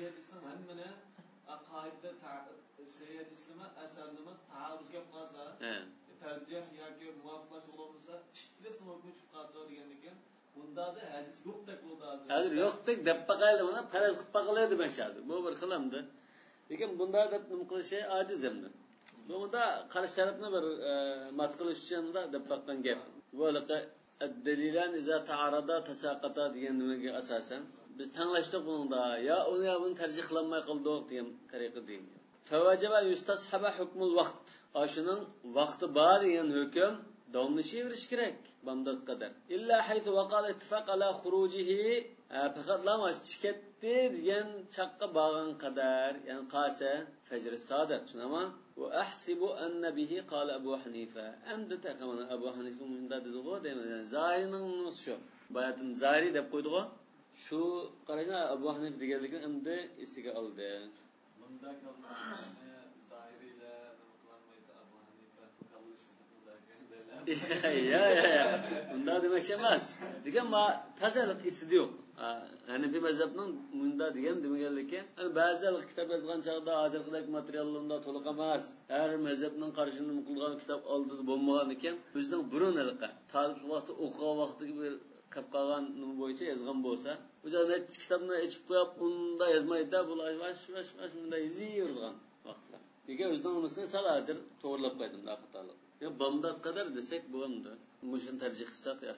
Aqaidda sayyid islama asarnima ta'aruz kelib qolsa, tarjih yoki muvofiqlash bo'lmasa, ikkisini o'qib qoldi degandan keyin bunda da hadis yo'qdek bo'ldi hozir. Hozir yo'qdek deb baqaydi, mana faraz qilib baqalaydi demak hozir. Bu bir xilamdi. Lekin bunda deb nima qilishi ojiz hamdi. Bunda qarish tarafni bir mat qilish uchun da deb baqgan gap. Bo'laqa ad-dalilan iza ta'arada tasaqata degan nimaga asosan biz tanlashdik bunda ya uni ya buni tarjih qilmay qildik degan tariqa deydi. Favajaba yustashaba hukmul vaqt. Ashuning vaqti bor degan hukm davomlashaverish kerak bamdad qadar. Illa haythu waqala ittifaq ala khurujihi faqat lama chiqatdi degan chaqqa borgan qadar, ya'ni qasa fajr sodiq, shunama va ahsibu anna bihi qala Abu Hanifa. Endi taqamana Abu Hanifa munda dedi-ku, deyman. Zarining shu. Bayatın zari deb qo'ydi-ku. Shu qarayna Abu Hanifa deganligini endi esiga oldi. Bunda kalmoqni zahiriylar nima qilmaydi Abu Hanifa qilishni deylar. Ya ya ya. Bunda demak emas. Degan ma tazaliq esida yo'q. Hanafi mazhabning bunda degan demaganligi, ba'zi kitob yozgan chaqda hozirgidek materiallarda to'liq emas. Har mazhabning qarshini qilgan kitob oldida bo'lmagan ekan, bizning burunliqqa, tarix vaqti o'qigan vaqtiga bir qilib qolgan nima bo'yicha yozgan bo'lsa, o'zini kitobni ichib qo'yib, unda yozmaydi, bular vash vash vash bunda yozayvergan vaqtlar. Degan o'zining umisini saladir to'g'rilab qo'ydim da xatolik. Ya bomdad qadar desak bo'ldi. Mushin tarjih qilsak yaxshi.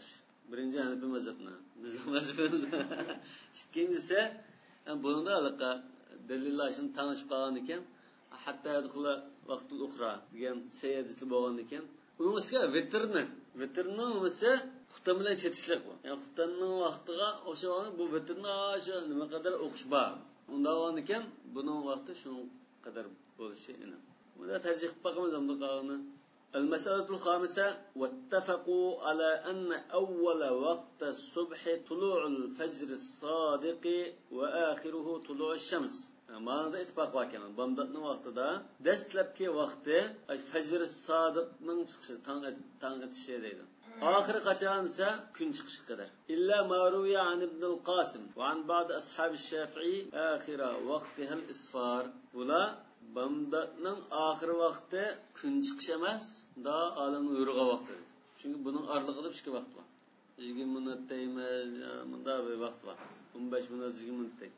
birinchi Hanifi mazhabni bizning mazhabimiz. Ikkinchisi bunda alaqa dalillarni tanishib qolgan ekan, hatta yadkhula vaqtul ukhra degan sayyidisi bo'lgan ekan. Uning ustiga vitrni, vitrning nimasi xufton bilan chetishlik bu. Ya'ni xuftonning vaqtiga o'sha bu vitrni o'sha nima qadar o'qish bor. Unda bo'lgan ekan, buning vaqti shuning qadar bo'lishi aniq. Bunda tarjih qilib boqamiz hamda qolganini. المسألة الخامسة واتفقوا على أن أول وقت الصبح طلوع الفجر الصادق وآخره طلوع الشمس. Ma'noda ittifoq bor ekan. Bomdodning vaqtida dastlabki vaqti fajr sodiqning chiqishi, tong tong atishi deydi. Oxiri qachon esa kun chiqishi qadar. Illa maruya an ibn al-Qasim va an ba'd ashab ash-Shafi'i akhira vaqtiha al-isfar. Bular bomdodning oxiri vaqti kun chiqish emas, da olamning yurg'a vaqti deydi. Chunki buning oralig'ida ikki vaqt bor. yigirma minut deymiz, bunda bir vaqt bor. o'n besh minut, yigirma minut deydi.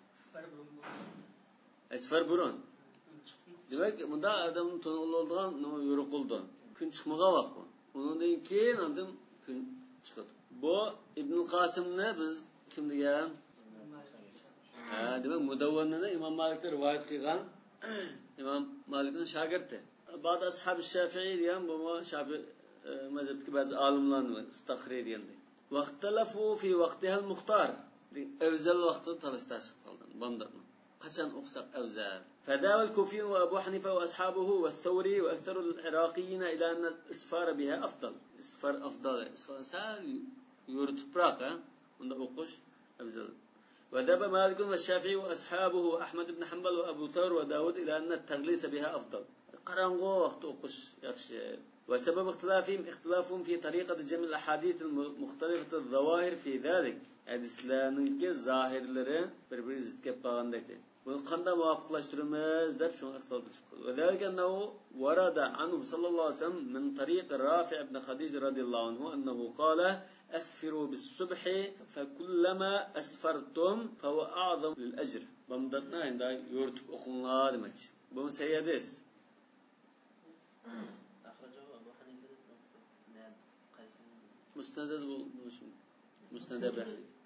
Asfar burun. Demak, bunda odamning to'ng'iladigan nima yo'riqildi. Kun chiqmagan vaqt bu. Undan keyin odam kun chiqadi. Bu Ibn Qasimni biz kim degan? Ha, demak, Mudawwannini Imom Malikdan rivoyat qilgan Imom Malikning shogirdi. Ba'd ashab Shafi'i degan bu Shafi'i mazhabdagi ba'zi olimlarni istaxri deganlar. Vaqtalafu fi vaqtiha al-muxtar. Afzal vaqtni talashib qolgan bomdodni. قشان أقصى أوزان فذهب الكوفي وأبو حنيفة وأصحابه والثوري وأكثر العراقيين إلى أن الإسفار بها أفضل. إسفار أفضل. إسفار سال يرتبراك عند أقش أفضل. وذهب مالك والشافعي وأصحابه وأحمد بن حنبل وأبو ثور وداود إلى أن التغليس بها أفضل. قرانغو وقت أقش يخشى. وسبب اختلافهم اختلافهم في طريقة جمع الأحاديث المختلفة الظواهر في ذلك. Hadislarning ظاهر lari bir-biriga zid kelib qolgandek. Buni qanday muvofiqlashtiramiz deb shuni ixtilof chiqdi. Va zalika annahu warada anhu sallallohu alayhi vasallam min tariq Rafi' ibn Khadij radhiyallohu anhu annahu qala asfiru bis-subhi fa kullama asfartum fa huwa a'zam lil-ajr. Bamdatna inda yo'rtib o'qinglar demakchi. Bu sayyidis. Musnad bo'lishi Musnad Abi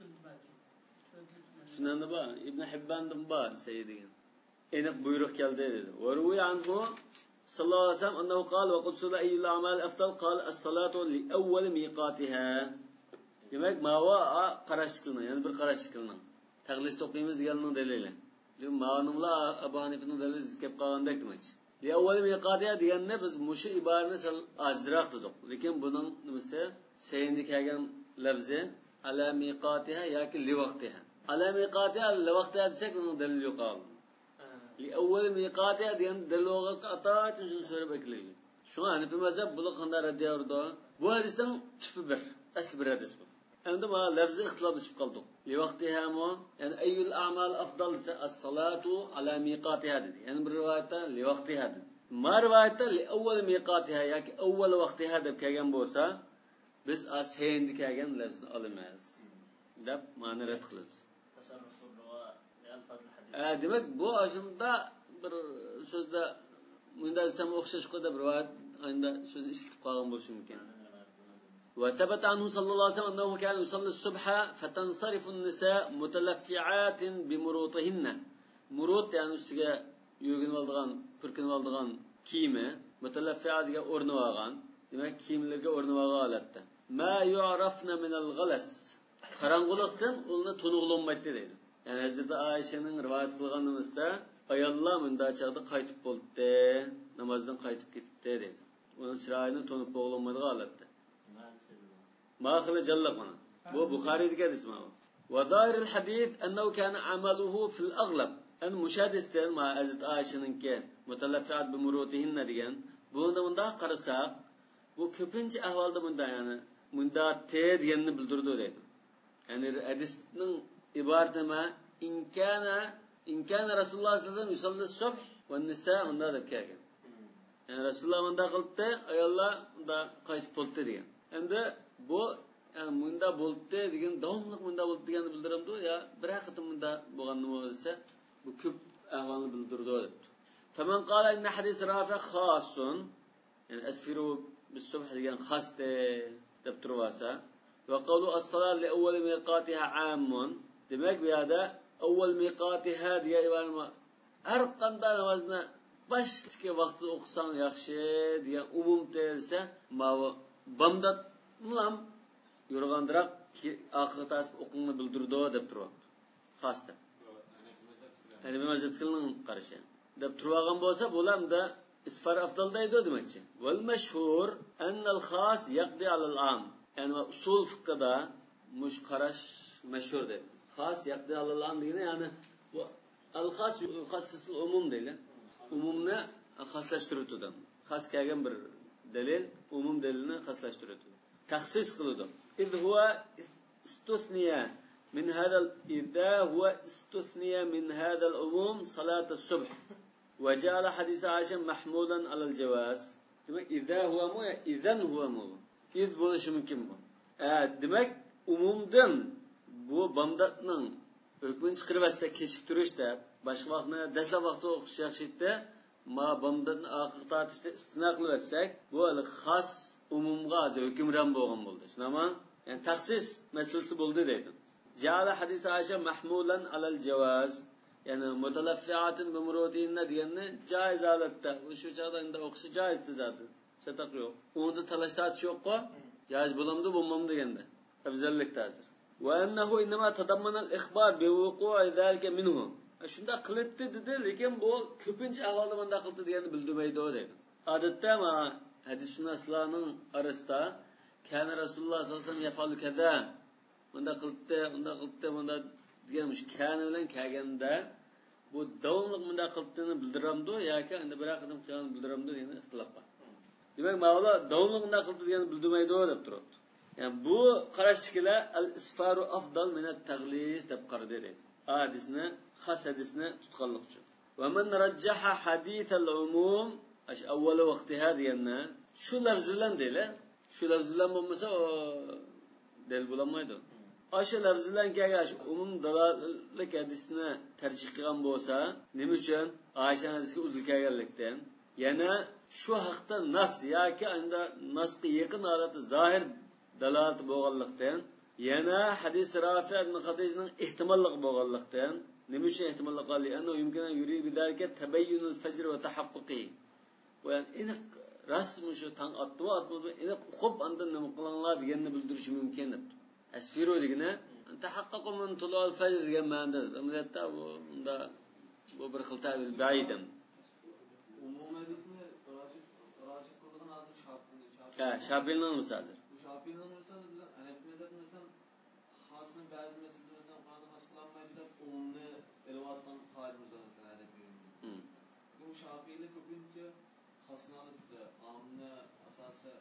Sunan ba İbn Hibban'dan ba sayyidigan. Aniq buyruq keldi dedi. Wa ruwiya anhu sallallahu alayhi wasallam annahu qala wa qad sula ayyul a'mal afdal qala as-salatu li awwal miqatiha. Demak, ma'va qarash qilindi, ya'ni bir qarash qilindi. Taglis to'qiymiz deganning dalili. Demak, ma'numlar Abu Hanifaning dalili kelib qolgandek demak. Li awwal miqatiha deganni biz mushu iborani sal azroq dedik. Lekin buning nimasi sayindi kelgan lafzi ala miqatiha yoki li vaqtiha. Ala miqatiha li vaqtiha desek uning dalili yo'q. Li awwal miqatiha degan dalilga atat shuni so'rab ekilgan. Shuna Hanifi mazhab buni qanday raddiya urdi? Bu hadisning tipi bir, asli bir hadis bu. Endi ma lafzi ixtiloflashib qoldik. Li vaqtiha mo, ya'ni ayyul a'mal afdal as-salatu ala miqatiha dedi. Ya'ni bir rivoyatda li vaqtiha dedi. Ma rivoyatda li awwal miqatiha yoki awwal vaqtiha deb kelgan bo'lsa, biz ashendi kelgan lafzni olamiz deb ma'ni rad qilamiz. Ha, demak bu ashunda bir so'zda bunda desam o'xshash qilib rivoyat endi so'zni ishlatib qolgan bo'lishi mumkin. Wa thabata anhu sallallohu alayhi vasallam annahu kana yusalli as-subha fatansarifu an-nisa' mutalaffi'atin bi murutihinna. Murut ya'ni ustiga yo'ginib oldigan, purkinib oldigan kiyimi, mutalaffi'a degan o'rnib olgan, demak kiyimlarga o'rnib olgan holatda. Ma yu'rafna min al-ghalas. Qarang'uliqdan ularni to'nug'lanmaydi deydi. Yani Hazreti Ayşe'nin rivayet kılganımızda ayollar munda çağda qaytib bo'ldi, namozdan qaytib ketdi dedi. Onun çırağını tonup boğulmadığı halatta. Ma'xili jallaq mana. Bu Buxariy'dagi hadis mana. Wa zahirul hadis annahu kana amaluhu fil aghlab. An mushadisdan ma Hazreti Ayşe'ninki mutalaffiat bi murutihinna degan. Bunda bunda qarasak, bu ko'pincha ahvolda bunda yani bunda te deganni bildirdi deydi. Yani hadisning ibarati ma in kana in kana Rasululloh sallallohu alayhi vasallam yusalli as-subh va an-nisa unda deb kelgan. Yani Rasululloh bunda qildi, ayollar unda qaytib bo'ldi degan. Endi bu yani bunda bo'ldi degan davomli bunda bo'ldi deganni bildiramdi yo bir haqiqatan bunda bo'lganini bo'lsa bu ko'p ahvolni bildirdi debdi. Faman qala inna hadis rafi khasun yani asfiru bis-subh degan xasda deb turibsa Ve kavlu as-salat li evvel miqatiha amun. Demek bu yerda evvel miqatiha diye ibarma. Her qanday namozni baştaki vaqtida o'qisan yaxshi degan umum deyilsa, mavu bomdat nilam yurgandiroq oxirgi tartib o'qingni bildirdi deb turibdi. Xosda. Hani bir mazhabning qarashi. Deb turgan bo'lsa, bo'lamda isfar afdal deydi demakchi. Val mashhur annal khas yaqdi alal am. Yani usul fiqhda mush qarash mashhur deydi. Khas yaqdi alal am degani yani bu al khas yukhassis al umum deydi. Umumni xaslashtiradi. Xas kelgan bir dalil umum dalilni xaslashtiradi. Taxsis qiladi. إذ هو استثني من هذا إذا هو استثني من هذا العموم صلاة الصبح وجعل حديث عائشة محمولا على الجواز. demek إذا هو مو إذن هو مو إذ بولش ممكن bu. Demek umumdan bu bamdatning hukmini chiqarib olsa kechiktirishda boshqa vaqtni dastlab vaqtda o'qish yaxshida ma bamdatni oxir tortishda istisno qilib olsak bu xos umumga hukmron bo'lgan bo'ldi. Shunami? Yani taxsis masalasi bo'ldi deydi. Ja'ala hadis Aisha mahmulan alal jawaz. Yani mutalaffiatun bi murutinna deganni joiz holatda o'sha chaqda endi o'qishi joiz dedi. Sataq yo'q. Unda talash tortish yo'q-ku. Joiz bo'lamdi, bo'lmam deganda. Afzallik ta'zir. Wa annahu inma tadammana al-ikhbar bi wuqu'i zalika minhu. Shunda qilibdi dedi, lekin bu ko'pincha ahvolda bunda qildi deganni bildirmaydi deydi. Odatda ma hadis sunnaslarning arasida kana Rasululloh sollallohu alayhi vasallam yafalu kaza. Bunda qildi, bunda qildi, bunda deganmish. Kana bilan kelganda bu davomli bunda qilibdini bildiramdi yoki endi bir qadam qilgan bildiramdi degan ixtilof bor. Demak, Mavla davomli bunda qildi deganni bildirmaydi deb turibdi. Yani bu qarashchilar al-isfaru afdal min at-taghlis deb qaradi deydi. Hadisni, xas hadisni tutganlik uchun. Va man rajjaha hadith al-umum ash avval vaqtiha deganni shu lafz bilan deylar. Shu lafz bilan bo'lmasa o del bo'lamaydi. O'sha lafz bilan kelgan umum dalolatlik hadisni tarjih qilgan bo'lsa, nima uchun? Oysha hadisga uzil kelganlikdan. Yana shu haqda nas yoki unda nasga yaqin holatda zohir dalolat bo'lganlikdan, yana hadis Rafi ibn Khadijning ehtimollik bo'lganlikdan, nima uchun ehtimollik qildi? Ana yumkin yuri bidalika tabayyun al-fajr va tahaqquqi. Bu yani aniq rasmi shu tang atma atma aniq o'qib andan nima qilinglar deganni bildirishi mumkin deb. Asfiru degani tahaqqaqu min tulu al-fajr degan ma'noda. Amaliyotda bu unda bu bir xil ta'bil ba'idam. Umum hadisni rojih rojih qilgan hozir Shafi'ni Ha, Shafi'ning misadir. Bu Shafi'ning misali bilan Hanafilar misal xosning ba'zi masalada qanday xos qilinmaydi deb umumni elvatgan qoidamiz var Hanafi. Hmm. Bu Shafi'li ko'pincha xosni olibdi. Amni asosi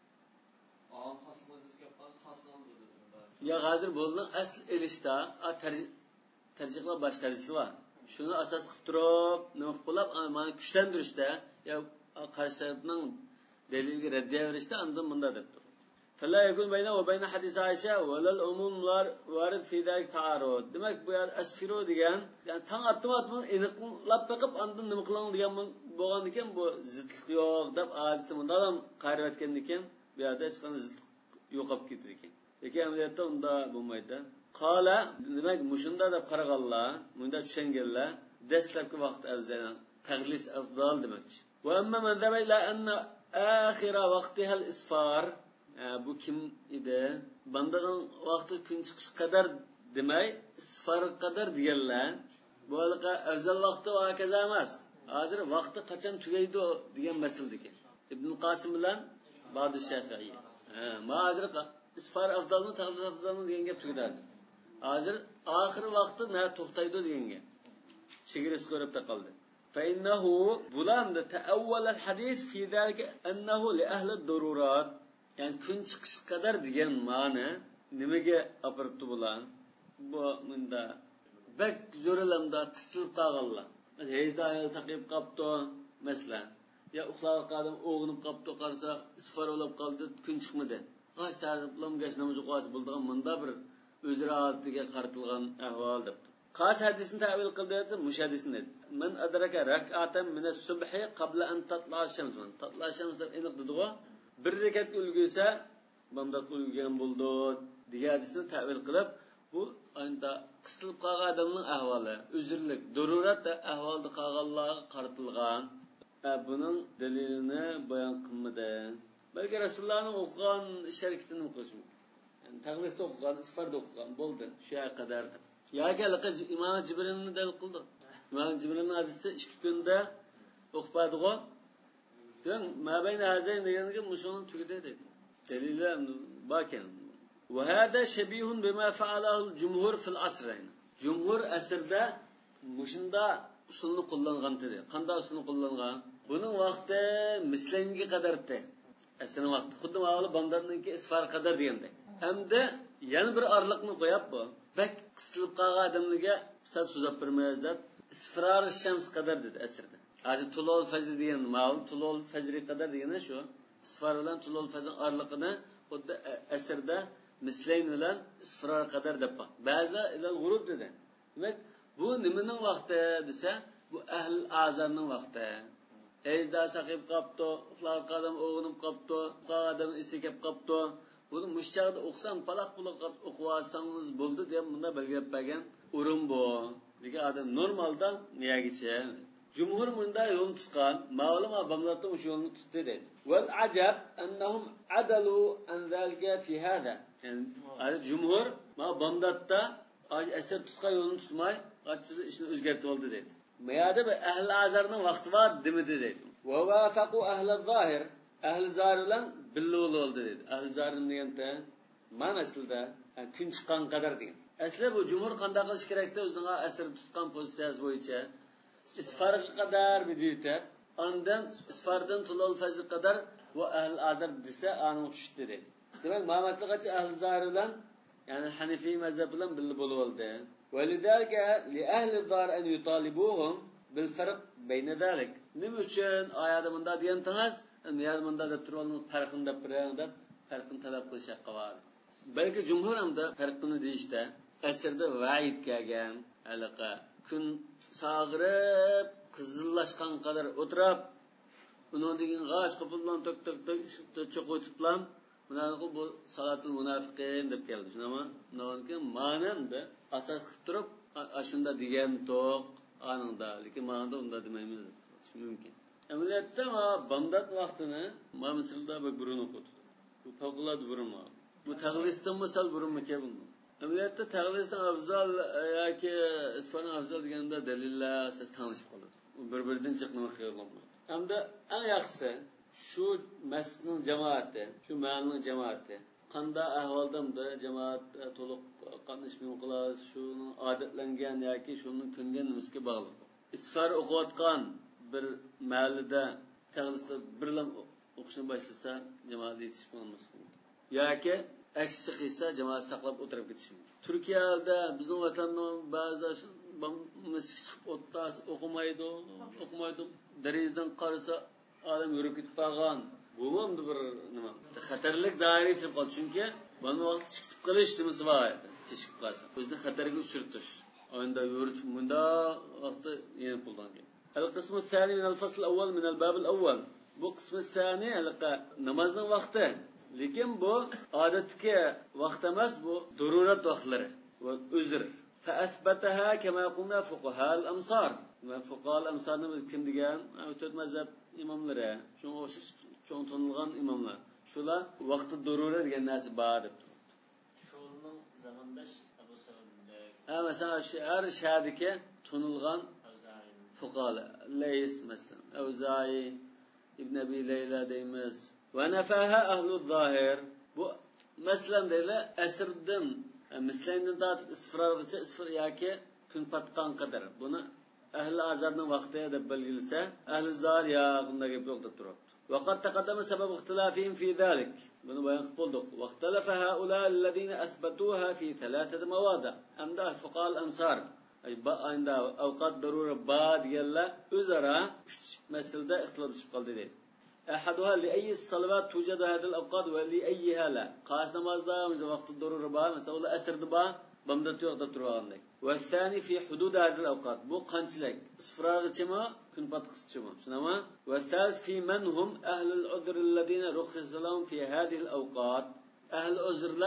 am xosligimizga qaz xosni oldi. Ya hozir bo'ldi asl elishda tarjihlar boshqa hadislar bor. Shuni asos qilib turib, nima qilib, ma'ni kuchlantirishda yo qarshining dalilga raddiya berishda andan bunda deb tur. Fala yakun bayna va bayna hadis Aisha va lal umumlar varid fi dalik ta'arud. Demak bu yer asfiru degan, yani tang atmat aniqlab beqib andan nima qiling degan bo'lgan ekan bu zidlik yo'q deb hadisi bunda ham qarib etgan ekan, bu yerda hech qanday zidlik yo'qolib ketdi ekan. Lekin amaliyotda unda bo'lmaydi. Qala demak mushunda deb qaraganlar, bunda tushunganlar dastlabki vaqt afzal, taglis afzal demakchi. Va amma man zabila anna akhira vaqtiha al-isfar. Bu kim edi? Bandaning vaqti kun chiqish qadar demay, isfar qadar deganlar. Bu halqa afzal vaqti va kaza emas. Hozir vaqti qachon tugaydi degan masala ekan. Ibn Qasim bilan Ba'di Shafi'i. Ha, ma'azir isfar afdalmi, taglis afdalmi degan gap tugadi hozir. Hozir oxir vaqti na to'xtaydi degan gap. Chegirasi ko'rib taqaldi. Fa innahu bulamda ta'awwal al-hadis fi zalika annahu li ahli ad-dururat. Yani kun chiqish qadar degan ma'ni nimaga opiribdi bular? Bu bunda bak zo'ralamda qisilib qolganlar. Hezda ayol saqib qopdi, masalan. Ya uxlab qoldim, o'g'inib qopdi, qarasa isfar bo'lib qoldi, kun chiqmadi. Qash tariflam gash namoz o'qiyasi bo'ldigan menda bir o'zira holatiga qaratilgan ahvol debdi. Qas hadisni ta'vil qildi, mush hadisni dedi. Men adraka rak'atan min as-subhi qabla an tatla ash-shams. Tatla ash-shams deb aniq dedi-ku. Bir rakat ulgursa, banda ulgurgan bo'ldi deganini ta'vil qilib, bu endi qisilib qolgan odamning ahvoli, uzrlik, darurat ahvolda qolganlarga qaratilgan. Buning dalilini bayon qilmadi. Balki Rasulullohning o'qigan sharikatini qilishmi? Yani taqlisda o'qigan, isfarda o'qigan bo'ldi. Shu qadar. Yoki alaqi Imom Jibrilni dalil qildi. Imom Jibrilning hadisida ikki kunda o'qibadi-ku. Deng, mabayna hazayn deganiga mushuni tugidi dedi. Dalillar bakan. Va hada shabihun bima fa'alahu al-jumhur fil asrayn. Jumhur asrda mushunda usulni qo'llangan dedi. Qanday usulni qo'llangan? Buning vaqti mislanga qadardi. Asrning vaqti xuddi ma'lum bomdarninki isfar qadar deganda. Hamda yana bir orliqni qo'yib bu. Bak qisilib qolgan odamlarga sal so'zab bermaymiz deb isfar shams qadar dedi asrda. Hadi tulul fajr degan ma'lum tulul fajri qadar degani shu. Isfar bilan tulul fajr orliqini xuddi asrda mislayn bilan isfar qadar deb baq. Ba'zilar ilal g'urub dedi. Demak, bu nimaning vaqti desa, bu ahl azarning vaqti. Ejda saqib qopto, uxlar qadam o'g'inib qopto, qadam isi kep qopto. Buni mushchaqda o'qsam, paloq paloq o'qivasangiz bo'ldi deb bunda belgilab bergan o'rin bu. Degan adam normalda niyagicha. Jumhur bunda yo'l tutgan, ma'lum abamlarda shu yo'lni tutdi dedi. Wal ajab annahum adalu an zalika fi hada. Yani jumhur ma bamdatda asar tutgan yo'lni tutmay, qachchida ishni o'zgartirib oldi dedi. Mayada bir ahli azarning vaqti bor demidi dedi. Va wafaqu ahli zohir. Ahli zohir bilan billi bo'ldi dedi. Ahli zohir deganda man aslida kun chiqqan qadar degan. Asli bu jumhur qanday qilish kerakda o'zining asr tutgan pozitsiyasi bo'yicha isfarga qadar bidita, ondan isfardan tulul fajr qadar va ahli azar desa aniq tushdi dedi. Demak, ma'maslagacha ahli zohir bilan, ya'ni Hanifiy mazhab bilan billi bo'ldi. ولذلك لأهل الظاهر أن يطالبوهم بالفرق بين ذلك. Nima uchun oyatda bunda degantingiz, niyat bunda deb turganning farqini deb biring deb farqini talab qilishga var. Balki jumhur hamda farqini deyishda asrda va'id kelgan, alaqa kun sag'irib qizillashgan qadar o'tirib, undan keyin g'ash qopildan tok tok tok cho'qotiblam, bundan bu salatul munafiqin deb keldi. Shunami? Undan keyin ma'nanda asas qilib turib, ashunda degan to'q anında, lekin ma'noda unda demaymiz. Shu mumkin. Amaliyotda ma bamdat vaqtini ma Misrda bir burun o'qidi. Bu favqulodda burun. Bu tag'lisdan misal burunmi keldi. Amaliyotda tag'lisdan afzal yoki isfani afzal deganda dalillar asas tanishib qoladi. U bir-biridan chiqnama qiladi. Hamda eng yaxshisi shu masjidning jamoati, shu mahalning jamoati qanday ahvoldamda jamoat to'liq qatnashmay qoladi, shuni odatlangan yoki shuni ko'ngan nimasiga bog'liq. Isfar o'qiyotgan bir mahallada tag'lisda birlam o'qishni boshlasa, jamoat yetishib qolmas. Yoki aksi qilsa, jamoat saqlab o'tirib ketishi mumkin. Turkiyada bizning vatanning ba'zi masjid chiqib o'ttas o'qimaydi, o'qimaydi, darizdan qarasa odam yurib ketib qolgan. Bu ham bir nima? Xatarlik doirasiga chiqib qoldi. Chunki bu vaqt chiqib qolish nimasi bor edi. Chiqib qolsa, o'zini xatarga uchirtish. Oyda yuritib bunda vaqti yenib bo'lgan. Al-qism al-thani min al-fasl al-awwal min al-bab al-awwal. Bu qism al-thani alqa namozning vaqti. Lekin bu odatga vaqt emas, bu darurat vaqtlari va uzr. Fa athbataha kama qulna fuqaha al-amsar. Va fuqaha al-amsarni biz kim degan? To'rt mazhab imomlari. Shunga o'xshash cho'ng tanilgan imomlar. Shular vaqti darurat degan narsa bor deb turibdi. Shunning zamondash Abu Sa'idda. Ha, masalan, shahar shahadiki tanilgan fuqaha Lays masalan, Avza'i ibn Abi Layla deymiz. Va nafaha ahli zohir. Bu masalan deylar asrdan mislaydan tortib isfargacha isfar yoki kun patgan qadar. Buni ahli azarning vaqti deb belgilsa, ahli zohir ya bunday gap yo'q deb turibdi. وقد تقدم سبب اختلافهم في ذلك. بنو بيان قبولدق. واختلف هؤلاء الذين أثبتوها في ثلاثة مواضع. أمدا فقال الأمصار. أي با عند أوقات ضرورة بعد يلا أزرا مسألة اختلاف سبقال دي. أحدها لأي الصلوات توجد هذه الأوقات ولأيها لا. قاس نماز دا من وقت الضرورة بعد مثلا أسر دبا بمدت وقت الضرورة. والثاني في حدود هذه الأوقات. بو قنشلك. إسفراغ چما كن بطقس چما. شنما؟ والثالث في من هم أهل العذر الذين رخص لهم في هذه الأوقات. أهل العذر لا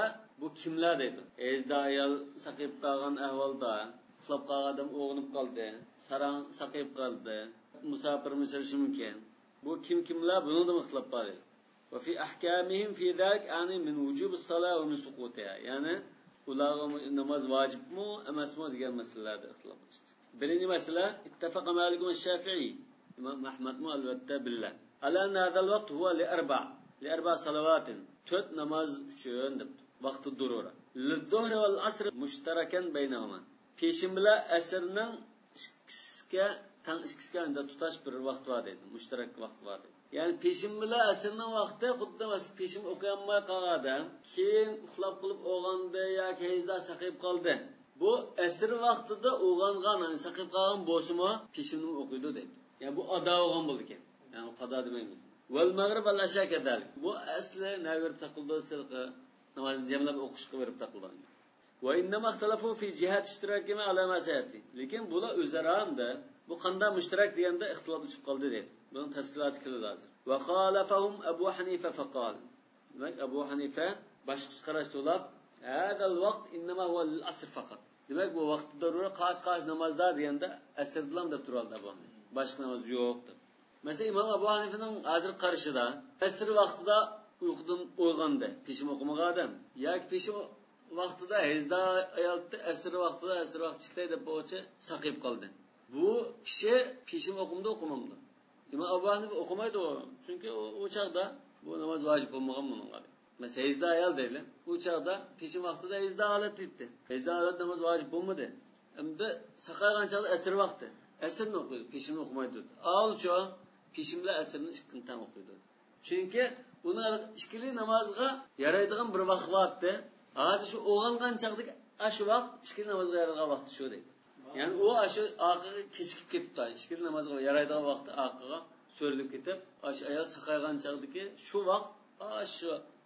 bu kimlar deydi? Ezda ayol saqib qolgan ahvolda, uxlab qolgan odam o'g'inib qoldi, sarang saqib qoldi, musafir misilishi mumkin. Bu kim kimlar buni da ixtilof bor. Va fi ahkamihim fi zalik ani min wujub as-salat wa min suqutiha. Ya'ni ularga namoz vojibmi emasmi degan masalalarda ixtilof qilishdi. Birinchi masala ittafaqa Malik va Shafi'i, Imom Ahmad mu albatta billah. Ala hadal vaqt huwa li arba' li arba' salawatin. to'rt namoz uchun deb vaqti durura. Liz-zuhri wal asr mushtarakan baynahuma. Peshin bilan asrning ikkisiga tang ikkisiga unda tutash bir vaqt bor dedi. Mushtarak vaqt bor dedi. Ya'ni peshin bilan asrning vaqti xuddi masal peshin o'qiyolmay qolgan, keyin uxlab qolib o'g'andi yoki hezda saqib qoldi. Bu asr vaqtida o'g'angan, ya'ni saqib qolgan bo'lsa-mu peshinni o'qiydi dedi. Ya'ni bu ado o'g'an bo'ldi ekan. Ya'ni qado demaymiz. Val mag'rib al asha kadalik. Bu asli navir taqildi silqa namozni jamlab o'qishga berib taqilgan. Va innama ixtalafu fi jihat ishtiraki ma alamasati. Lekin bular o'zaro hamda bu qanday mushtarak deganda ixtiloflashib qoldi dedi. Buning tafsiloti keladi hozir. Va khalafahum Abu Hanifa faqal. Demak Abu Hanifa boshqa qarashtirib, "Hadal vaqt innama huwa al-asr faqat." Demak bu vaqtda darura qas-qas namozlar deganda asr bilan deb turaldi Abu Hanifa. Boshqa namoz yo'q deb. Mesela İmam Abu Hanife'nin hazır karşıda asr vaqtida uyqudan uyg'ondi, peshin o'qimagan odam yoki peshin vaqtida hezda ayolda asr vaqtida asr vaqti chiqdi deb bo'chi saqib qoldi. Bu kishi peshin o'qimda o'qimamdi. Imom Abu Hanife o'qimaydi u, chunki u chaqda bu namoz vojib bo'lmagan bunga. Mesela hezda ayol deydi, u chaqda peshin vaqtida hezda holat etdi. Hezda holat namoz vojib bo'lmadi. Endi saqagan chaqda asr vaqti. Asrni o'qiydi, peshin o'qimaydi. Alcho peshin bilan asrni ikkinchi tan o'qiydi. Chunki uni ikkili namozga yaraydigan bir vaqt bor-da. Hozir shu o'g'angan chaqdagi shu vaqt ikkili namozga yaraydigan vaqt shu deydi. Ya'ni u shu orqaga kechikib ketibdi. Ikkili namozga yaraydigan vaqti orqaga so'rilib ketib, shu ayol saqaygan chaqdagi shu vaqt shu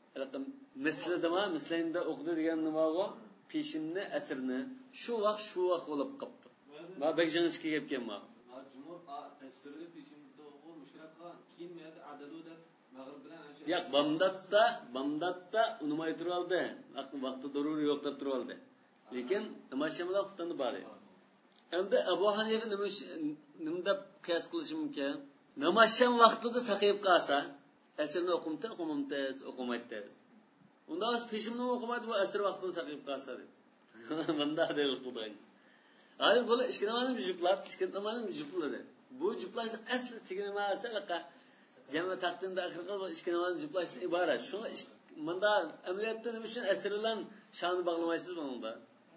misladima, mislayinda o'qidi degan nimaga peshinni, asrni shu vaqt shu vaqt bo'lib qolibdi. Va bekjanishga kelib kelma. Jumur asrli peshinda o'qib mushtarakqa keyin meyda adaluda mag'rib bilan asha. Yo'q, bamdatda, bamdatda unimay turaldi. Vaqti daruri yo'q deb turaldi. Lekin nimashamlar vaqtida bor edi. Endi Abu Hanifa nima nima deb qiyos qilish mumkin? Namasham vaqtida saqib qolsa, asrni o'qimta, o'qimta, o'qimaydi. Unda peshinni o'qimaydi, bu asr vaqtida saqib qolsa dedi. Bunda dalil qilgan. Hayır, bu ikki namozni juplab, ikki namozni jupladi. Bu juplashning asli tegmasa, laqa jamla taqdimda axirga bu ikki namozni juplashdan iborat. Shunga bunda amaliyotda nima uchun asrlan sha'ni bog'lamaysiz bunda?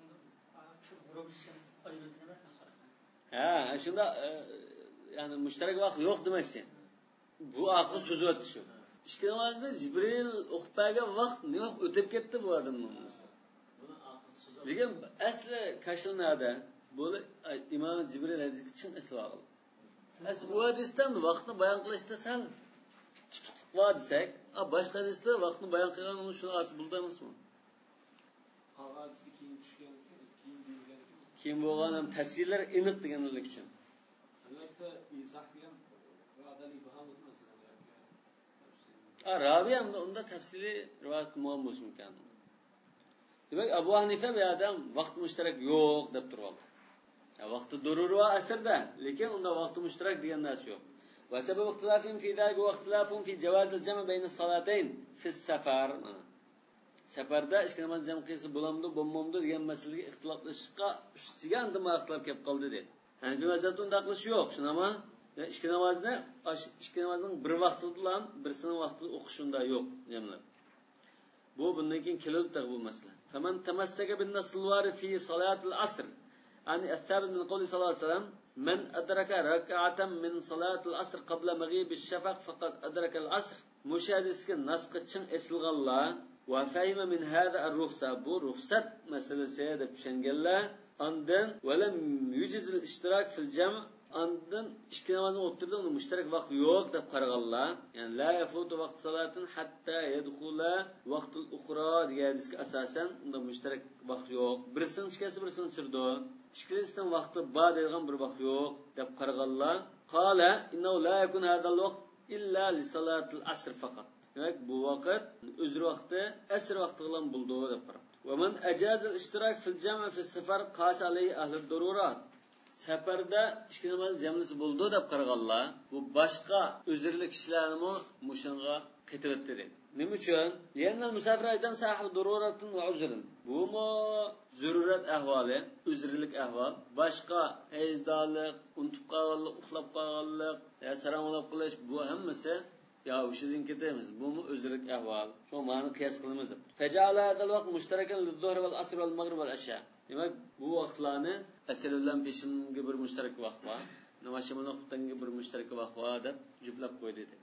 Ha, shunda ya'ni mushtarak vaqt yo'q demakchi. Bu aql so'zi o'tdi shu. Ikki namozni Jibril o'qib bergan vaqt nima o'tib ketdi bu odamning o'zida. Lekin asli kashilnada bu İmam Cibril hadisi için esvaqıl. As bu hadisdan vaqtni bayon qilishda sal tutuqlik bor desak, boshqa hadislar vaqtni bayon qilganini shuni asl bildiramizmi? Qog'ozda keyin tushgan, keyin deyilgan. Keyin bo'lgan ham tafsirlar aniq deganlik uchun. Albatta, izoh degan radali ibham o'tib masalan yoki tafsir. A ravi ham unda tafsili rivoyat qilmoq bo'lishi mumkin. Demak Abu Hanifa bu odam vaqt mushtarak yo'q deb turibdi. Ya vaqti durur va asrda, lekin unda vaqti mushtarak degan narsa yo'q. Va sabab ixtilafin fi dalika va ixtilafun fi jawaz al-jam' bayna salatayn fi safar. Safarda ikki namoz jam qilsa bo'lamdi, bo'lmamdi degan masalaga ixtiloflashishga ustiga endi ixtilof kelib qoldi dedi. Yani bir mazatda unda qilish yo'q, shunama ikki namozni, ikki namozning bir vaqtida bilan birisini vaqtida o'qishunda yo'q jamlab. Bu bundan keyin keladi bu masala. Faman tamassaka bin nasl wari fi salat al-asr. Ani as-sabit min qawli sallallahu alayhi wasallam, man adraka rak'atan min salat al-asr qabla maghib ash-shafaq faqad adraka al-asr. Mushahidasga nasqi chin esilganlar va fahima min hada ar-rukhsa, bu ruxsat masalasi deb tushunganlar. Ondan walam yujiz al-ishtirak fil jam', ondan ikki namozning o'rtasida uni mushtarak vaqt yo'q deb qaraganlar. Ya'ni la yafutu vaqt salatin hatta yadkhula vaqtul ukhra degan hadisga asosan unda mushtarak vaqt yo'q. Birisini ichkasi birisini sirdi. Ikkisidan vaqti bor degan bir vaqt yo'q deb qaraganlar. Qala innahu la yakun hadha al-vaqt illa li salatil asr faqat. Demak bu vaqt o'z vaqti asr vaqti bilan bo'ldi deb qarabdi. ومن أجاز الاشتراك في الجمع في السفر قاس عليه أهل الضرورات. Safarda ikki namoz jamlisi bo'ldi deb qaraganlar, bu boshqa o'zirli kishilarni mushunga ketibdi dedi. Nima uchun? Yana musafir aydan sahib daruratin va uzrin. Bu mo zarurat ahvoli, o'zirlik ahvol, boshqa ejdalik, unutib qolganlik, uxlab qolganlik, ya salomlab qilish bu hammasi ya o'shidan ketamiz. Bu mo o'zirlik ahvol. Shu ma'ni qiyos qilamiz deb. Faja'ala hadal vaqt mushtarakan lid-dhuhr wal asr wal maghrib wal isha. Demak, bu vaqtlarni asr bilan peshinga bir mushtarak vaqt bor. Namashi bilan xutanga bir mushtarak vaqt bor deb juplab qo'ydi dedi.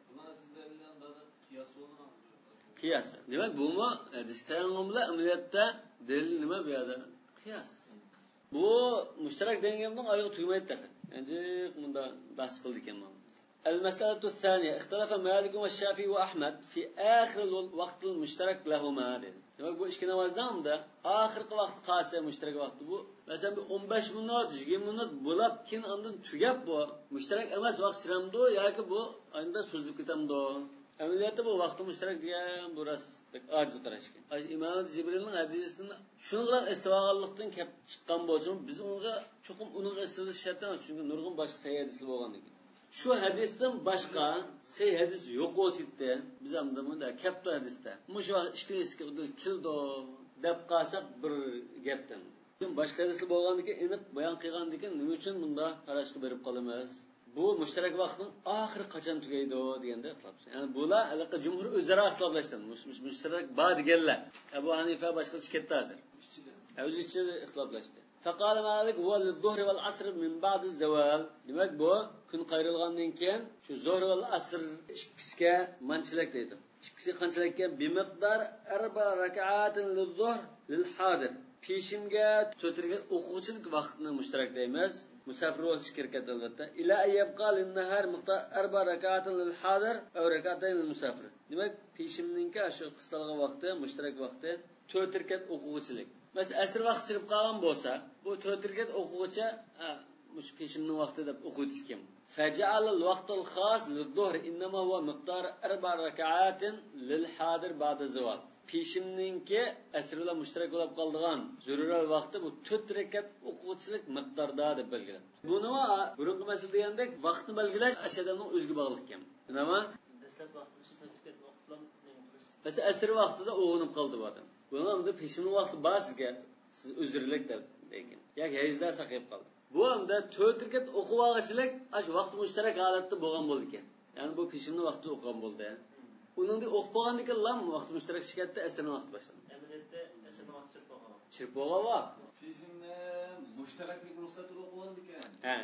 Qiyas. Demak, bu mo hadislarga amaliyotda dalil nima bu yerda? Qiyas. Bu mushtarak degandan oyog'i tugmaydi taqa. Endi bunda bahs qildik ham. المسألة الثانية اختلف مالك والشافعي وأحمد في آخر الوقت المشترك لهما. Demek bu ikki namozdan da oxirgi vaqt qolsa mushtarak vaqti bu. Masalan bu o'n besh minut, yigirma minut bo'lib, keyin undan tugab bu mushtarak emas vaqt siramdi yoki bu anda so'zib ketamdi. Amaliyotda bu vaqt mushtarak degan bu ras ojiz qarashgan. Ay Imom Jibrilning hadisini shuninglar istivoganlikdan kelib chiqqan bo'lsa, biz unga cho'qim uning istilish shart emas, chunki nurg'un boshqa sahih hadislar bo'lganligi. Şu hadisdan başqa sey hadis yo'q bo'lsa, biz hamda bunda kapta hadisda. Mushu ishkilisiga kildo deb qolsa bir gapdan. Boshqa hadislar bo'lganligi aniq bayon qilgandikan, nima uchun bunda qarashga berib qolamiz? Bu mushtarak vaqtning oxiri qachon tugaydi deganda ixtilof. Ya'ni bular alaqa jumhur o'zaro ixtiloflashdi. Mushtarak bor deganlar. Abu Hanifa boshqa ketdi hozir. O'zi ichida ixtiloflashdi. فقال مالك هو للظهر والعصر من بعد الزوال. Demek bu kun qayrilgandan keyin shu zuhr va asr ikkisiga manchilik deydi. Ikkisi qanchalikka bimiqdar arba rak'atin lil-zuhr lil-hadir. Peshimga to'tirgan o'quvchilik vaqtini mushtarak deymiz. Musafir bo'lish kerak albatta. Ila ayyabqa lin-nahar miqdar arba rak'atin lil-hadir va rak'atayn lil-musafir. Demak, peshimninki shu qisqalgan vaqti, mushtarak vaqti to'tirgan o'quvchilik. Mesela asr vaqt chirib qolgan bo'lsa, bu to'tirgan o'quvchi mush peshimning vaqti deb o'qiydi ekan. Faja'al al-vaqt al-khas lil-dhuhr inma huwa miqdar arba rak'atin lil-hadir ba'da zawal. Peshimninki asr bilan mushtarak bo'lib qolgan zaruriy vaqti bu to'rt rakat o'quvchilik miqdorda deb belgilanadi. Bu nima? Burungi masala degandek vaqtni belgilash ashadamning o'ziga bog'liq ekan. Nima? Dastlab vaqtni shu to'rt vaqt bilan nima qilish? Mesela asr vaqtida o'g'inib qoldi bu odam. Buni hamda peshimning vaqti bor sizga, siz uzrlik deb degan. Yoki hayzda saqib qoldi. Bu hamda to'rt rakat o'qib olganchilik ash vaqt mushtarak holatda bo'lgan bo'ldi ekan. Ya'ni bu peshimning vaqtida o'qigan bo'ldi. Uningda o'qib olgandan keyin lam vaqt mushtarak chiqatdi, asrning vaqti boshlandi. Amaliyotda asrning vaqti chirib bo'lgan. Chirib bo'lgan vaqt. Peshimni mushtaraklik ruxsati o'qib oldi ekan. Ha.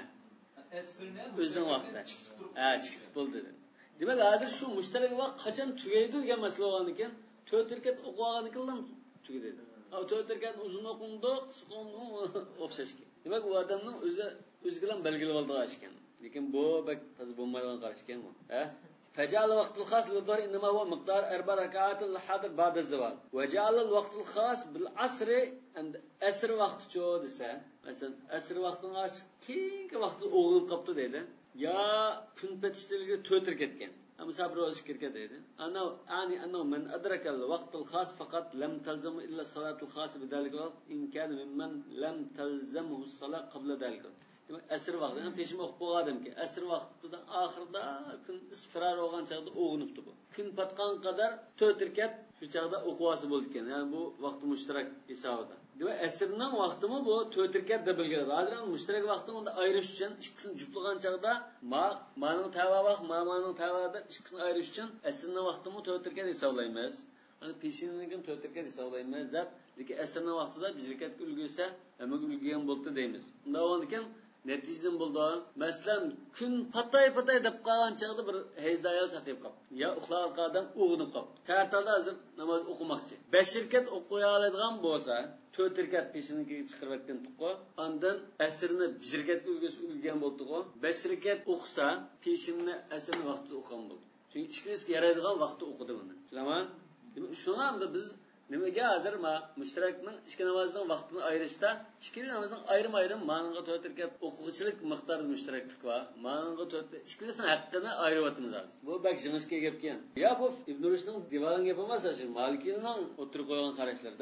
Asrni o'zining vaqtida. Ha, chiqib bo'ldi. Demak, hozir shu mushtarak vaqt qachon tugaydi degan masala bo'lgandan keyin to'rt rakat o'qib olgandan keyin tugaydi. Ha, to'rt rakat uzun o'qindi, qisqa o'qindi, o'xshashgan. Demak, u odamning o'zi o'zi bilan belgilab oldigan ekan. Lekin bu bak to'g'ri bo'lmaydigan qarash ekan bu. Ha? فجعل الوقت الخاص للظهر إنما هو مقدار أربع ركعات للحاضر بعد الزوال وجعل الوقت الخاص بالعصر عند أسر وقت شو دسا مثلا أسر وقت العصر كين كوقت أغلب قبضه ده يا كن بتشتري توتر كتكن أما صبر وذكر كده أنا أعني أنه من أدرك الوقت الخاص فقط لم تلزم إلا الصلاة الخاصة بذلك الوقت إن كان ممن لم تلزمه الصلاة قبل ذلك. Asr vaqti, ham peshim o'qib qo'yadimki, asr vaqtida oxirida kun isfirar bo'lgan chaqda o'g'inibdi bu. Kun patgan qadar to'rt rakat shu chaqda o'qivasi bo'ldi ekan. Ya'ni bu vaqt mushtarak hisobida. Demak, asrning vaqtimi bu to'rt rakat deb belgiladi. Hozir ham mushtarak vaqtni unda ayirish uchun ikkisini juplagan chaqda ma ma'ning tava vaqt, ma'ning tavada ikkisini ayirish uchun asrning vaqtini to'rt rakat hisoblaymiz. Ana peshimning to'rt rakat hisoblaymiz deb, lekin asrning vaqtida bir rakatga ulgursa, hamma ulgurgan bo'ldi deymiz. Unda o'ndikan natijadan bo'ldi. Masalan, kun patay-patay deb qolgan chaqda bir hayzda ayol saqib qoldi. Ya uxlayotgan odam uyg'onib qoldi. Tartada hozir namoz o'qimoqchi. besh rakat o'qiy oladigan bo'lsa, to'rt rakat peshinikiga chiqarib aytgan tuqqo, ondan asrni bir rakatga ulgurgan bo'ldi-ku. besh rakat o'qisa, peshimni asrni vaqtida o'qigan bo'ldi. Chunki ikkisiga yaraydigan vaqtda o'qidi buni. Bilaman? Demak, shuni ham da biz nimaga hozir ma mushtarakning ikki namozining vaqtini ayirishda ikki namozning ayrim-ayrim ma'noga to'rt rakat o'quvchilik miqdori mushtaraklik va ma'noga to'rt ikkisining haqqini ayirib hozir. Bu bak jinishga gapgan. Ya bu Ibn Rushdning divan gapi emas, shu Malikiyning o'tirib qo'ygan qarashlarda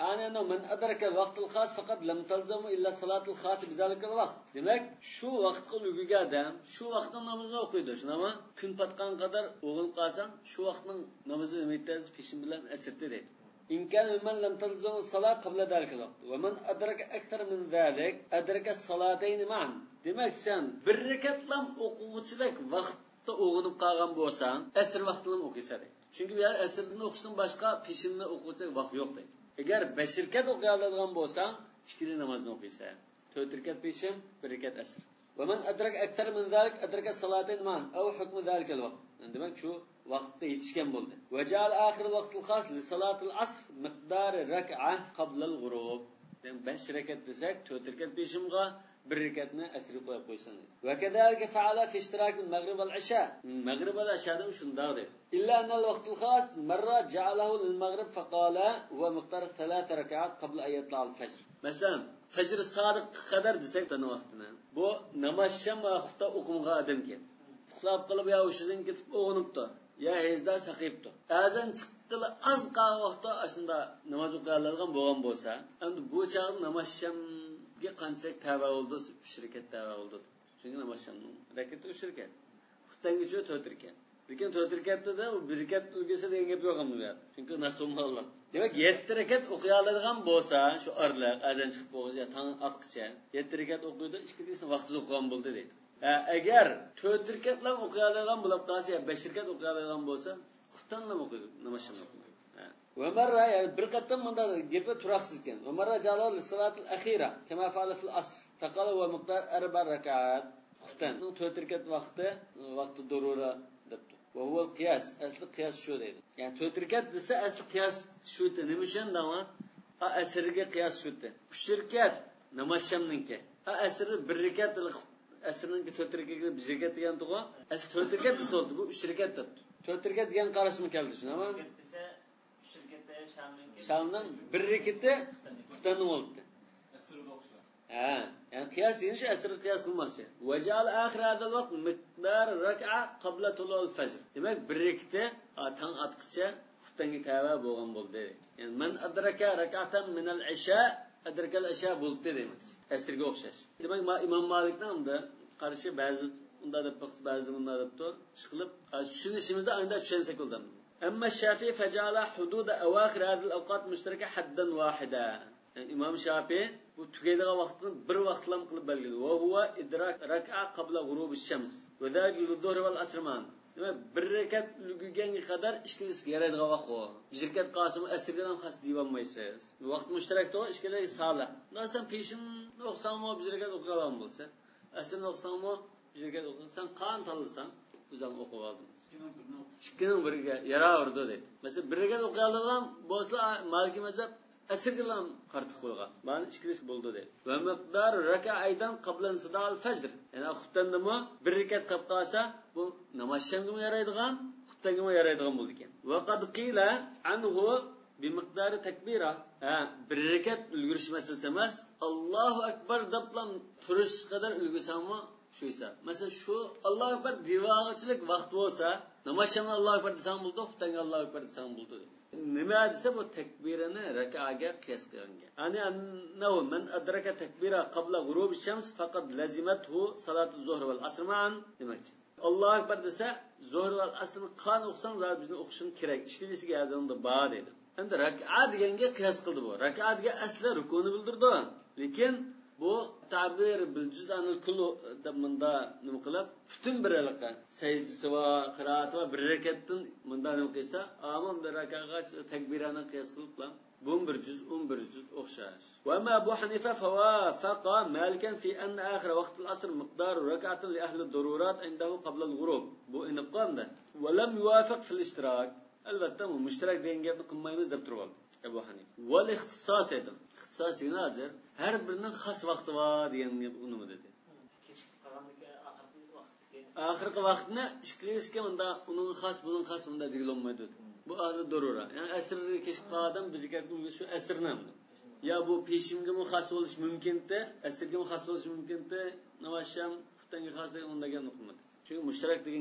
Ana men adraka vaqtul xas faqat lam talzamu illa salatul xas bizalikal vaqt. Demak, shu vaqtga ulgurgan odam shu vaqtning namozini o'qiydi. Shunami? Kun patgan qadar o'g'ilib qolsam, shu vaqtning namozini metaz peshin bilan asrda deydi. إن كان ممن لم تلزم الصلاة قبل ذلك الوقت ومن أدرك أكثر من ذلك أدرك الصلاتين معا. Demek sen bir rekatlam o'quvchilik vaqtda o'g'inib qolgan bo'lsang, asr vaqtida o'qiysan. Chunki bu asrdan o'qishdan boshqa peshinni o'quvchilik vaqt yo'q deydi. Agar besh rekat o'qiy oladigan bo'lsang, ikkili namozni o'qiysan. to'rt rekat peshin, bir rekat asr. ومن أدرك أكثر من ذلك أدرك الصلاتين معا أو حكم ذلك الوقت. Demek şu vaqtda yetishgan bo'ldi. Vajal oxir vaqtul xos li salatil asr miqdori rak'a qabla al-ghurub. Demak besh rekat desak, to'rt rekat peshimga, bir rekatni asr qo'yib qo'ysan. Va kadalika fa'ala fi ishtirak al-maghrib wal-isha. Maghrib wal-ishada shunday dedi. Illa anna al-vaqtul xos marra ja'alahu lil-maghrib faqala huwa miqdar thalath rak'at qabla an yatla al-fajr. Masalan, fajr sodiq qadar desak tana vaqtini. Bu namoz sham vaqtida o'qimga odamga uxlab qolib yo o'shidan ketib o'g'inibdi yo hezda saqibdi. Azan chiqqili az qolgan vaqtda shunda namoz o'qiy oladigan bo'lgan bo'lsa, endi bu chaq namoz shamga qanchalik tava bo'ldi? uch rekat tava bo'ldi. Chunki namoz shamning rakati uch rekat. Xuttangacha to'rt rekat. Lekin to'rt rekatda u bir rekat o'qisa degan gap yo'q hamda bu yerda. Chunki nasululloh. Demak yetti rekat o'qiy oladigan bo'lsa, shu orliq azan chiqib bo'lsa, tong otqicha yetti rekat o'qiydi, ikkisini vaqtida o'qigan bo'ldi deydi. Agar to'rt rekatlar o'qiy oladigan bo'lib qolsa, besh rekat o'qiy oladigan bo'lsa, xuttanlam o'qiydi, namoz o'qiydi. Va marra yani bir qatdan bunda gapi turaqsiz ekan. Va marra jalal salatul akhira kama fa'ala fil asr. Faqala va miqdar arba rakat. Xuttanning to'rt rekat vaqti, vaqti darura debdi. Va huwa qiyas, asli qiyas shu deydi. Yani to'rt rekat desa asli qiyas shu edi. Nima shundami? A asrga qiyas shu edi. uch rekat namoz shamninki. A asri bir rekat asrning to'rt rekatga bir rekat degan to'g'ri. Asli to'rt rekat desa oldi, bu uch rekat debdi. to'rt rekat degan qarashmi keldi shunami? desa uch rekatda shamninki. Shamning bir rekati xuftanning oldi. Asrga o'xshar. Ha, yani qiyas degan shu asrga qiyas qilmoqchi. Vajal akhir hadal vaqt miqdar rak'a qabla tulul fajr. Demak bir rekati tong otqicha xuftanga tava bo'lgan bo'ldi. Yani man adraka rak'atan min al-isha adraka al-isha bo'ldi demak. Asrga o'xshash. Demak Imom Malikning unda qarishi ba'zi unda deb ba'zi bunda deb tur chiqilib tushunishimizda unda tushunsak bo'ldi. Amma Shafi'i fajala hudud awakhir hadhihi al-awqat mushtaraka haddan wahida. Yani İmam Shafi'i bu tugaydigan vaqtni bir vaqtlam qilib belgiladi. Va huwa idrak rak'a qabla ghurub ash-shams. Va dhalika lidh-dhuhr wal-asr ma'an. Demak bir rekat ulgurganga qadar ikkilisiga yaraydigan vaqt u. bir rekat qolsa asrga ham xas deyolmaysiz. Bu vaqt mushtarak to'g'ri ishkalar sala. Sen peshin o'qsanmi bir rekat o'qigan bo'lsa, asrni o'qsanmi bir rekat o'qisan, qan tanlasan, o'zing o'qib oldim. Ikkining biriga yaraverdi deydi. Masalan, bir rekat o'qigan bo'lsa, Maliki mazhab asrga ham qartib qo'ygan. Mana ikkilisi bo'ldi deydi. Va miqdar rak'aydan qablan sidal fajr. Ya'ni xuttanimi bir rekat qilib qolsa, bu namoz shamga yaraydigan, xuttanga yaraydigan bo'ldi ekan. Va qad qila anhu bi miqdari takbira. Ha, bir rekat ulgurish masalasi emas, Allohu akbar deblam turish qadar ulgursanmi shu hisob. Masalan, shu Allohu akbar divog'ichilik vaqt bo'lsa, namoz shamga Allohu akbar desang bo'ldi, xuttanga Allohu akbar desang bo'ldi. Nima desa bu takbirani rak'aga qiyas qilgan. Ani annahu man adraka takbira qabla ghurub ash-shams faqad lazimathu salatu az-zuhr wal asr ma'an demakchi. Allohu akbar desa, zuhr wal asrni qan o'qsang, zot bizni o'qishim kerak. Ishkilisiga yordamda bor dedi. Endi rak'a deganga qiyas qildi bu. Rak'a degan asli rukuni bildirdi. Lekin bu ta'bir bil juz'anil kullu munda nima qilib butun bir alaqa sajdasi va qiraati va bir rakatdan munda nima qilsa amam da rak'aga takbirani qiyas qilib bilan bu bir juz o'n bir juz o'xshash. Va ma Abu Hanifa fawafaqa Malikan fi anna akhir vaqt al-asr miqdar rak'atan li ahli ad-darurat indahu qabla al-ghurub. Bu inqamda va lam yuwafiq fi al-ishtirak. Albatta bu mushtarak degan gapni qilmaymiz deb turib oldi Abu Hanifa. Val ixtisos edi. Ixtisos hozir har birining xos vaqti bor degan gap uni dedi. Kechib qolgandagi oxirgi vaqtga. Oxirgi vaqtni ishqilishga unda uning xos, buning xos unda deyilmaydi. Bu hozir darura. Ya'ni asrga kechib qolgan bir jihatga shu asrnamdi. Ya bu peshimga mu xos bo'lish mumkin-da, asrga mu xos bo'lish mumkin-da, namoz sham xutanga xos degan undaga nuqmat. Chunki mushtarak degan gap yo'q.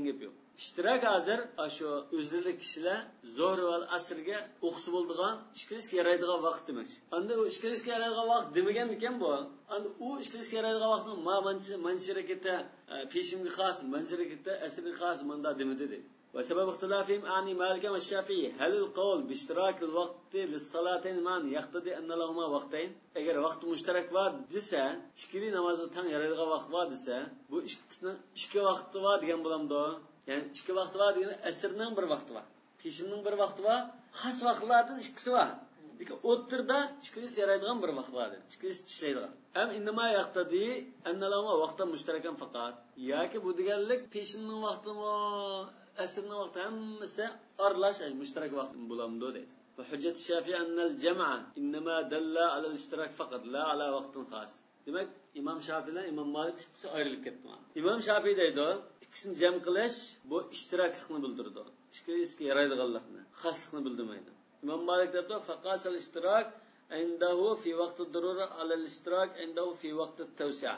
ishtirak hozir shu o'zlik kishilar zo'r va asrga o'qisi bo'ladigan ishkilishga yaraydigan vaqt demak. Endi u ishkilishga yaraydigan vaqt demagan ekan bu. Endi u ishkilishga yaraydigan vaqtni ma manchiraketa peshimga xos, manchiraketa asrga xos menda demadi deydi. وسبب اختلافهم عن مالك والشافعي هل القول باشتراك الوقت للصلاتين معا يقتضي أن لهما وقتين eğer vaqt mushtarak var desa ikkili namozni tang yaraydigan vaqt var desa bu ikkisining ikki vaqti var degan bo'lamdi. Ya'ni ikki vaqti var degani asrning bir vaqti var, peshimning bir vaqti var, xos vaqtlardan ikkisi var. Lekin o'ttirda ikkilisi yaraydigan bir vaqt var. Ikkilisi ishlaydigan. Ham indama yaqtadi anna lahuma vaqtan mushtarakan faqat. Yoki bu deganlik peshimning vaqtimi asrning vaqti hammasi aralash mushtarak vaqt bo'lamdi deydi. Va hujjat Shafi'i annal jam'a inma dalla ala al-ishtirak faqat la ala vaqtin xos. Demak, Imom Shafi'i bilan Imom Malik ikkisi ayrilib ketdi. Imom Shafi'i deydi, ikkisini jam qilish bu ishtiroklikni bildirdi. Ikkisiga yaraydiganlikni, xoslikni bildirmaydi. Imom Malik deydi, faqat al-ishtirak indahu fi vaqti ad-darura ala al-ishtirak indahu fi vaqti at-tawsi'.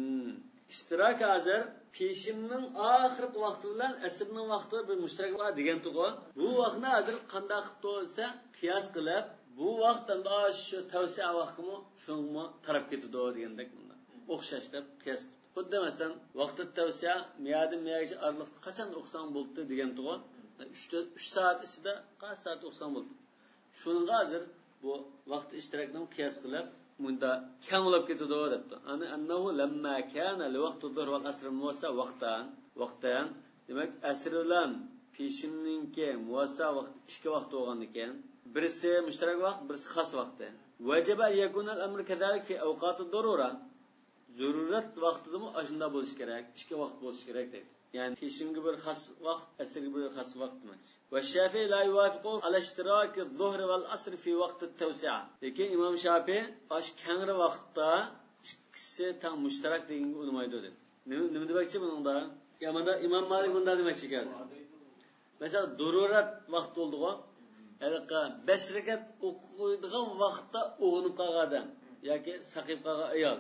İştirak hazır peshimning oxirgi vaqti bilan asrning vaqti bir mushtarak va degan tuqo. Bu vaqtni hazır qanday qilib bo'lsa qiyos qilib, bu vaqtdan shu tavsiya vaqtimi shunga taraf ketadi degandek bunda. O'xshash deb qiyos qildi. Xuddi masalan, vaqti tavsiya miyadim miyaga araliqda qachon o'qsang bo'ldi degan tuqo. uch soat ichida qancha soat o'qsang bo'ldi. Shuning hazır bu vaqt ishtirokni qiyos qilib munda kamolab ketadi debdi. Ana annahu lamma kana li vaqti dhuhr va asr muwassa vaqtan, vaqtan demak asr bilan peshimninki muwassa vaqt ikki vaqt bo'lgan ekan. Birisi mushtarak vaqt, birisi xos vaqti. Vajaba yakuna al-amr kadalik fi awqat ad-darura. Zarurat vaqtida mu ashunda bo'lish kerak, ikki vaqt bo'lish kerak deydi. Yani peshimga bir xos vaqt, asrga bir xos vaqt demak. Va Shafi'i la yuwafiqu ala ishtirak az-zuhr va al-asr fi vaqt at-tawsi'a. Lekin Imom Shafi'i osh kangri vaqtda ikkisi tang mushtarak deganga unmaydi dedi. Nima nima demakchi buningda? Ya mana Imom Malik bunda demakchi ekan. Mesela darurat vaqt bo'ldi-ku. Haliqa besh rakat o'qiydigan vaqtda o'g'inib qolgan odam yoki saqib qolgan ayol.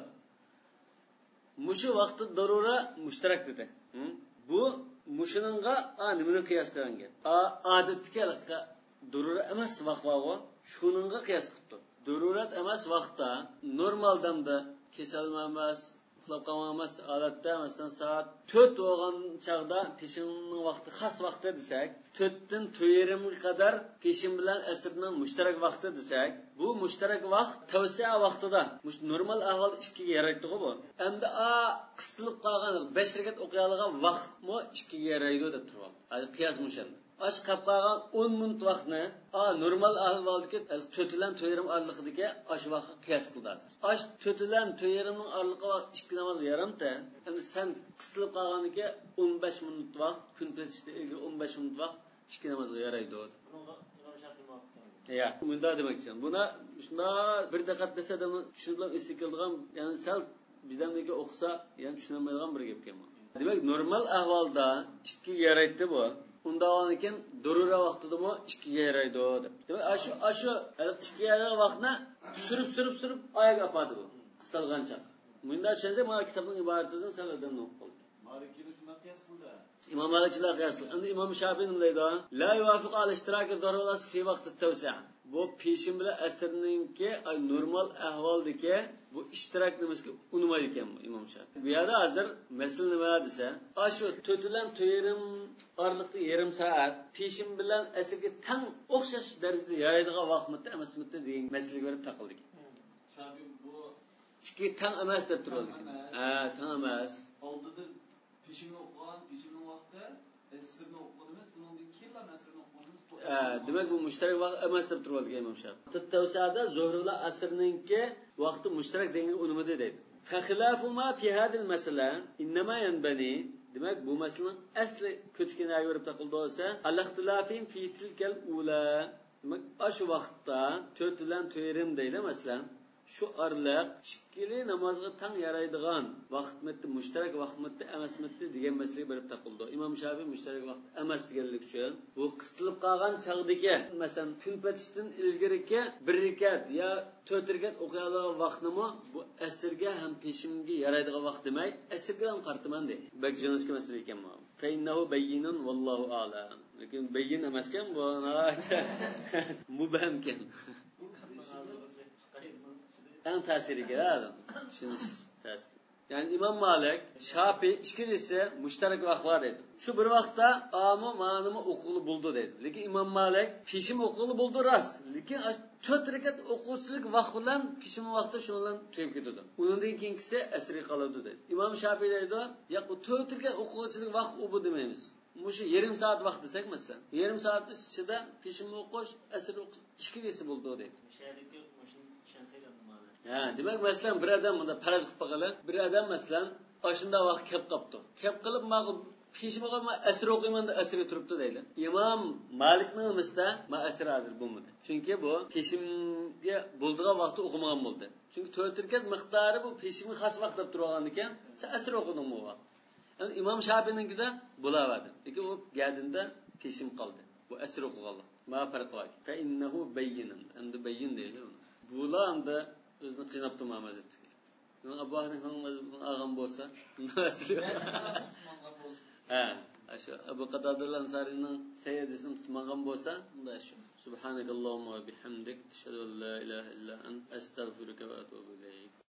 Mushu vaqtda darura mushtarak dedi. Bu mushininga nimani qiyos qilingan? Odatga darura emas vaqt bor, shuninga qiyos qilibdi. Darurat emas vaqtda normal damda kasallanmas, uxlab qolmas odatda masalan soat to'rt bo'lgan chaqda peshimning vaqti xos vaqti desak, to'rtdan to'rt yarim qadar peshim bilan asrning mushtarak vaqti desak, bu mushtarak vaqt tavsiya vaqtida normal ahvol ikkiga yaraydi-ku bu. Endi a qistilib qolgan besh rakat o'qiy olgan vaqtmi ikkiga yaraydi deb turibdi. Hali qiyos mushanda. Ash qolib qolgan o'n minut vaqtni a normal ahvoldagi to'rt bilan to'rt yarim oralig'idagi ash vaqtga qiyos qildi. Ash to'rt bilan to'rt yarimning oralig'i ikki namoz yaramda. Endi sen qistilib qolganiga o'n besh minut vaqt, kun petishda o'n besh minut vaqt ikki namozga yaraydi. Ya, bunda demakchi. Buna shunda bir diqqat qilsa-da tushunib esi keldigan, ya'ni sal bizdamdagi o'qisa, ya'ni tushunmaydigan bir gap ekan bu. Demak, normal ahvolda ikki yaraydi bu. Unda ekan darura vaqtidami ikkiga yaraydi deb. Demak, ashu ashu ikkiga yaraydigan vaqtni surib surib surib oyoq apadi bu. Qistalgancha. Bunda tushunsa, mana kitobning iboratidan sal odam o'qib qoldi. Malikni shunday qiyos qildi. İmam Malik'la kıyaslı. Endi Imom Shafi'i nima deydi? La yuwafiq al-ishtiraki darurasi fi vaqt at-tawsi'. Bu peshim bilan asrninki normal ahvoldagi bu ishtirok nimasiga unmaydi ekan Imom Shafi'i. Bu yerda hozir masala nima desa, ashu to'rt bilan to'rt yarim oraliqda yarim soat peshim bilan asrga tang o'xshash darajada yaraydigan vaqtda emasmi degan masalaga berib taqildik. Shafi'i bu ikki tang emas deb turadi ekan. Ha, tang emas. Oldida peshimni o'qigan, peshimning vaqti asrni o'qiganimiz, bundan keyin ham asrni o'qiganimiz. Demak bu mushtarak vaqt emas deb turadi Imom Shafi'i. Tavsiyada zuhr va asrninki vaqti mushtarak degan unumida deydi. Fa khilafu ma fi hadhihi al-masala inma yanbani. Demak bu masalaning asli ko'tkinaga berib taqildi bo'lsa, al-ixtilafin fi tilkal ula. Demak, shu vaqtda to'rt bilan to'rt yarim deydi masalan. shu arliq ikkili namozga tang yaraydigan vaqtmitni mushtarak vaqtmitni emasmitni degan masalaga berib taqildi. Imom Shafiy mushtarak vaqt emas deganlik uchun bu qistilib qolgan chaqdagi masalan kun patishdan ilgariga bir rakat yo to'rt rakat o'qiy oladigan vaqtnimi bu asrga ham peshimga yaraydigan vaqt demay asrga ham qartaman deydi. Bak jinsiy masala ekan bu. Fa innahu bayyinun vallohu a'lam. Lekin bayyin emas ekan bu mubham ekan. En tasiri geldi. Şimdi tasir. Yani İmam Malik, Şafi ikilisi müşterek vakfa dedi. Şu bir vakta amı manımı okulu buldu dedi. Lekin İmam Malik peşim okulu buldu ras. Lekin dört rekat okuvchilik vaqt bilan peşim vaqti shu bilan tugab ketdi. Undan keyingisi asri qoladi dedi. İmam Şafi dedi, "Yo'q, dört rekat okuvchilik vaqt u bu demaymiz. Mushu yarim soat vaqt desak masalan, yarim soat ichida peşim o'qish, asr o'qish ikilisi bo'ldi dedi." Ha, demak masalan bir odam bunda faraz qilib qolgan, bir odam masalan oshunda vaqt kelib qopti. Kelib qilib ma'qul peshimga ma asr o'qiyman deb asri turibdi deydi. Imom Malikning misda ma asr hozir bo'lmadi. Chunki bu peshimga bo'ldigan vaqtda o'qimagan bo'ldi. Chunki to'rt rakat miqdori bu peshimga xos vaqt deb turgan ekan, sen asr o'qiding bu vaqt. Yani İmom Shafi'ninkida bo'lavadi. Lekin u gadinda peshim qoldi. Bu asr o'qiganlik. Ma farq bor. Fa innahu bayyinun. Endi bayyin deydi uni. Bularda o'zini qiynab turmamiz deb. Men Abuhning hammasini olgan bo'lsa, ha, shu Abu Qatadah Ansarining sayyidisini tutmagan bo'lsa, unda shu. Subhanakallohumma va bihamdik, ashhadu an la ilaha illa ant, astaghfiruka va atubu ilayk.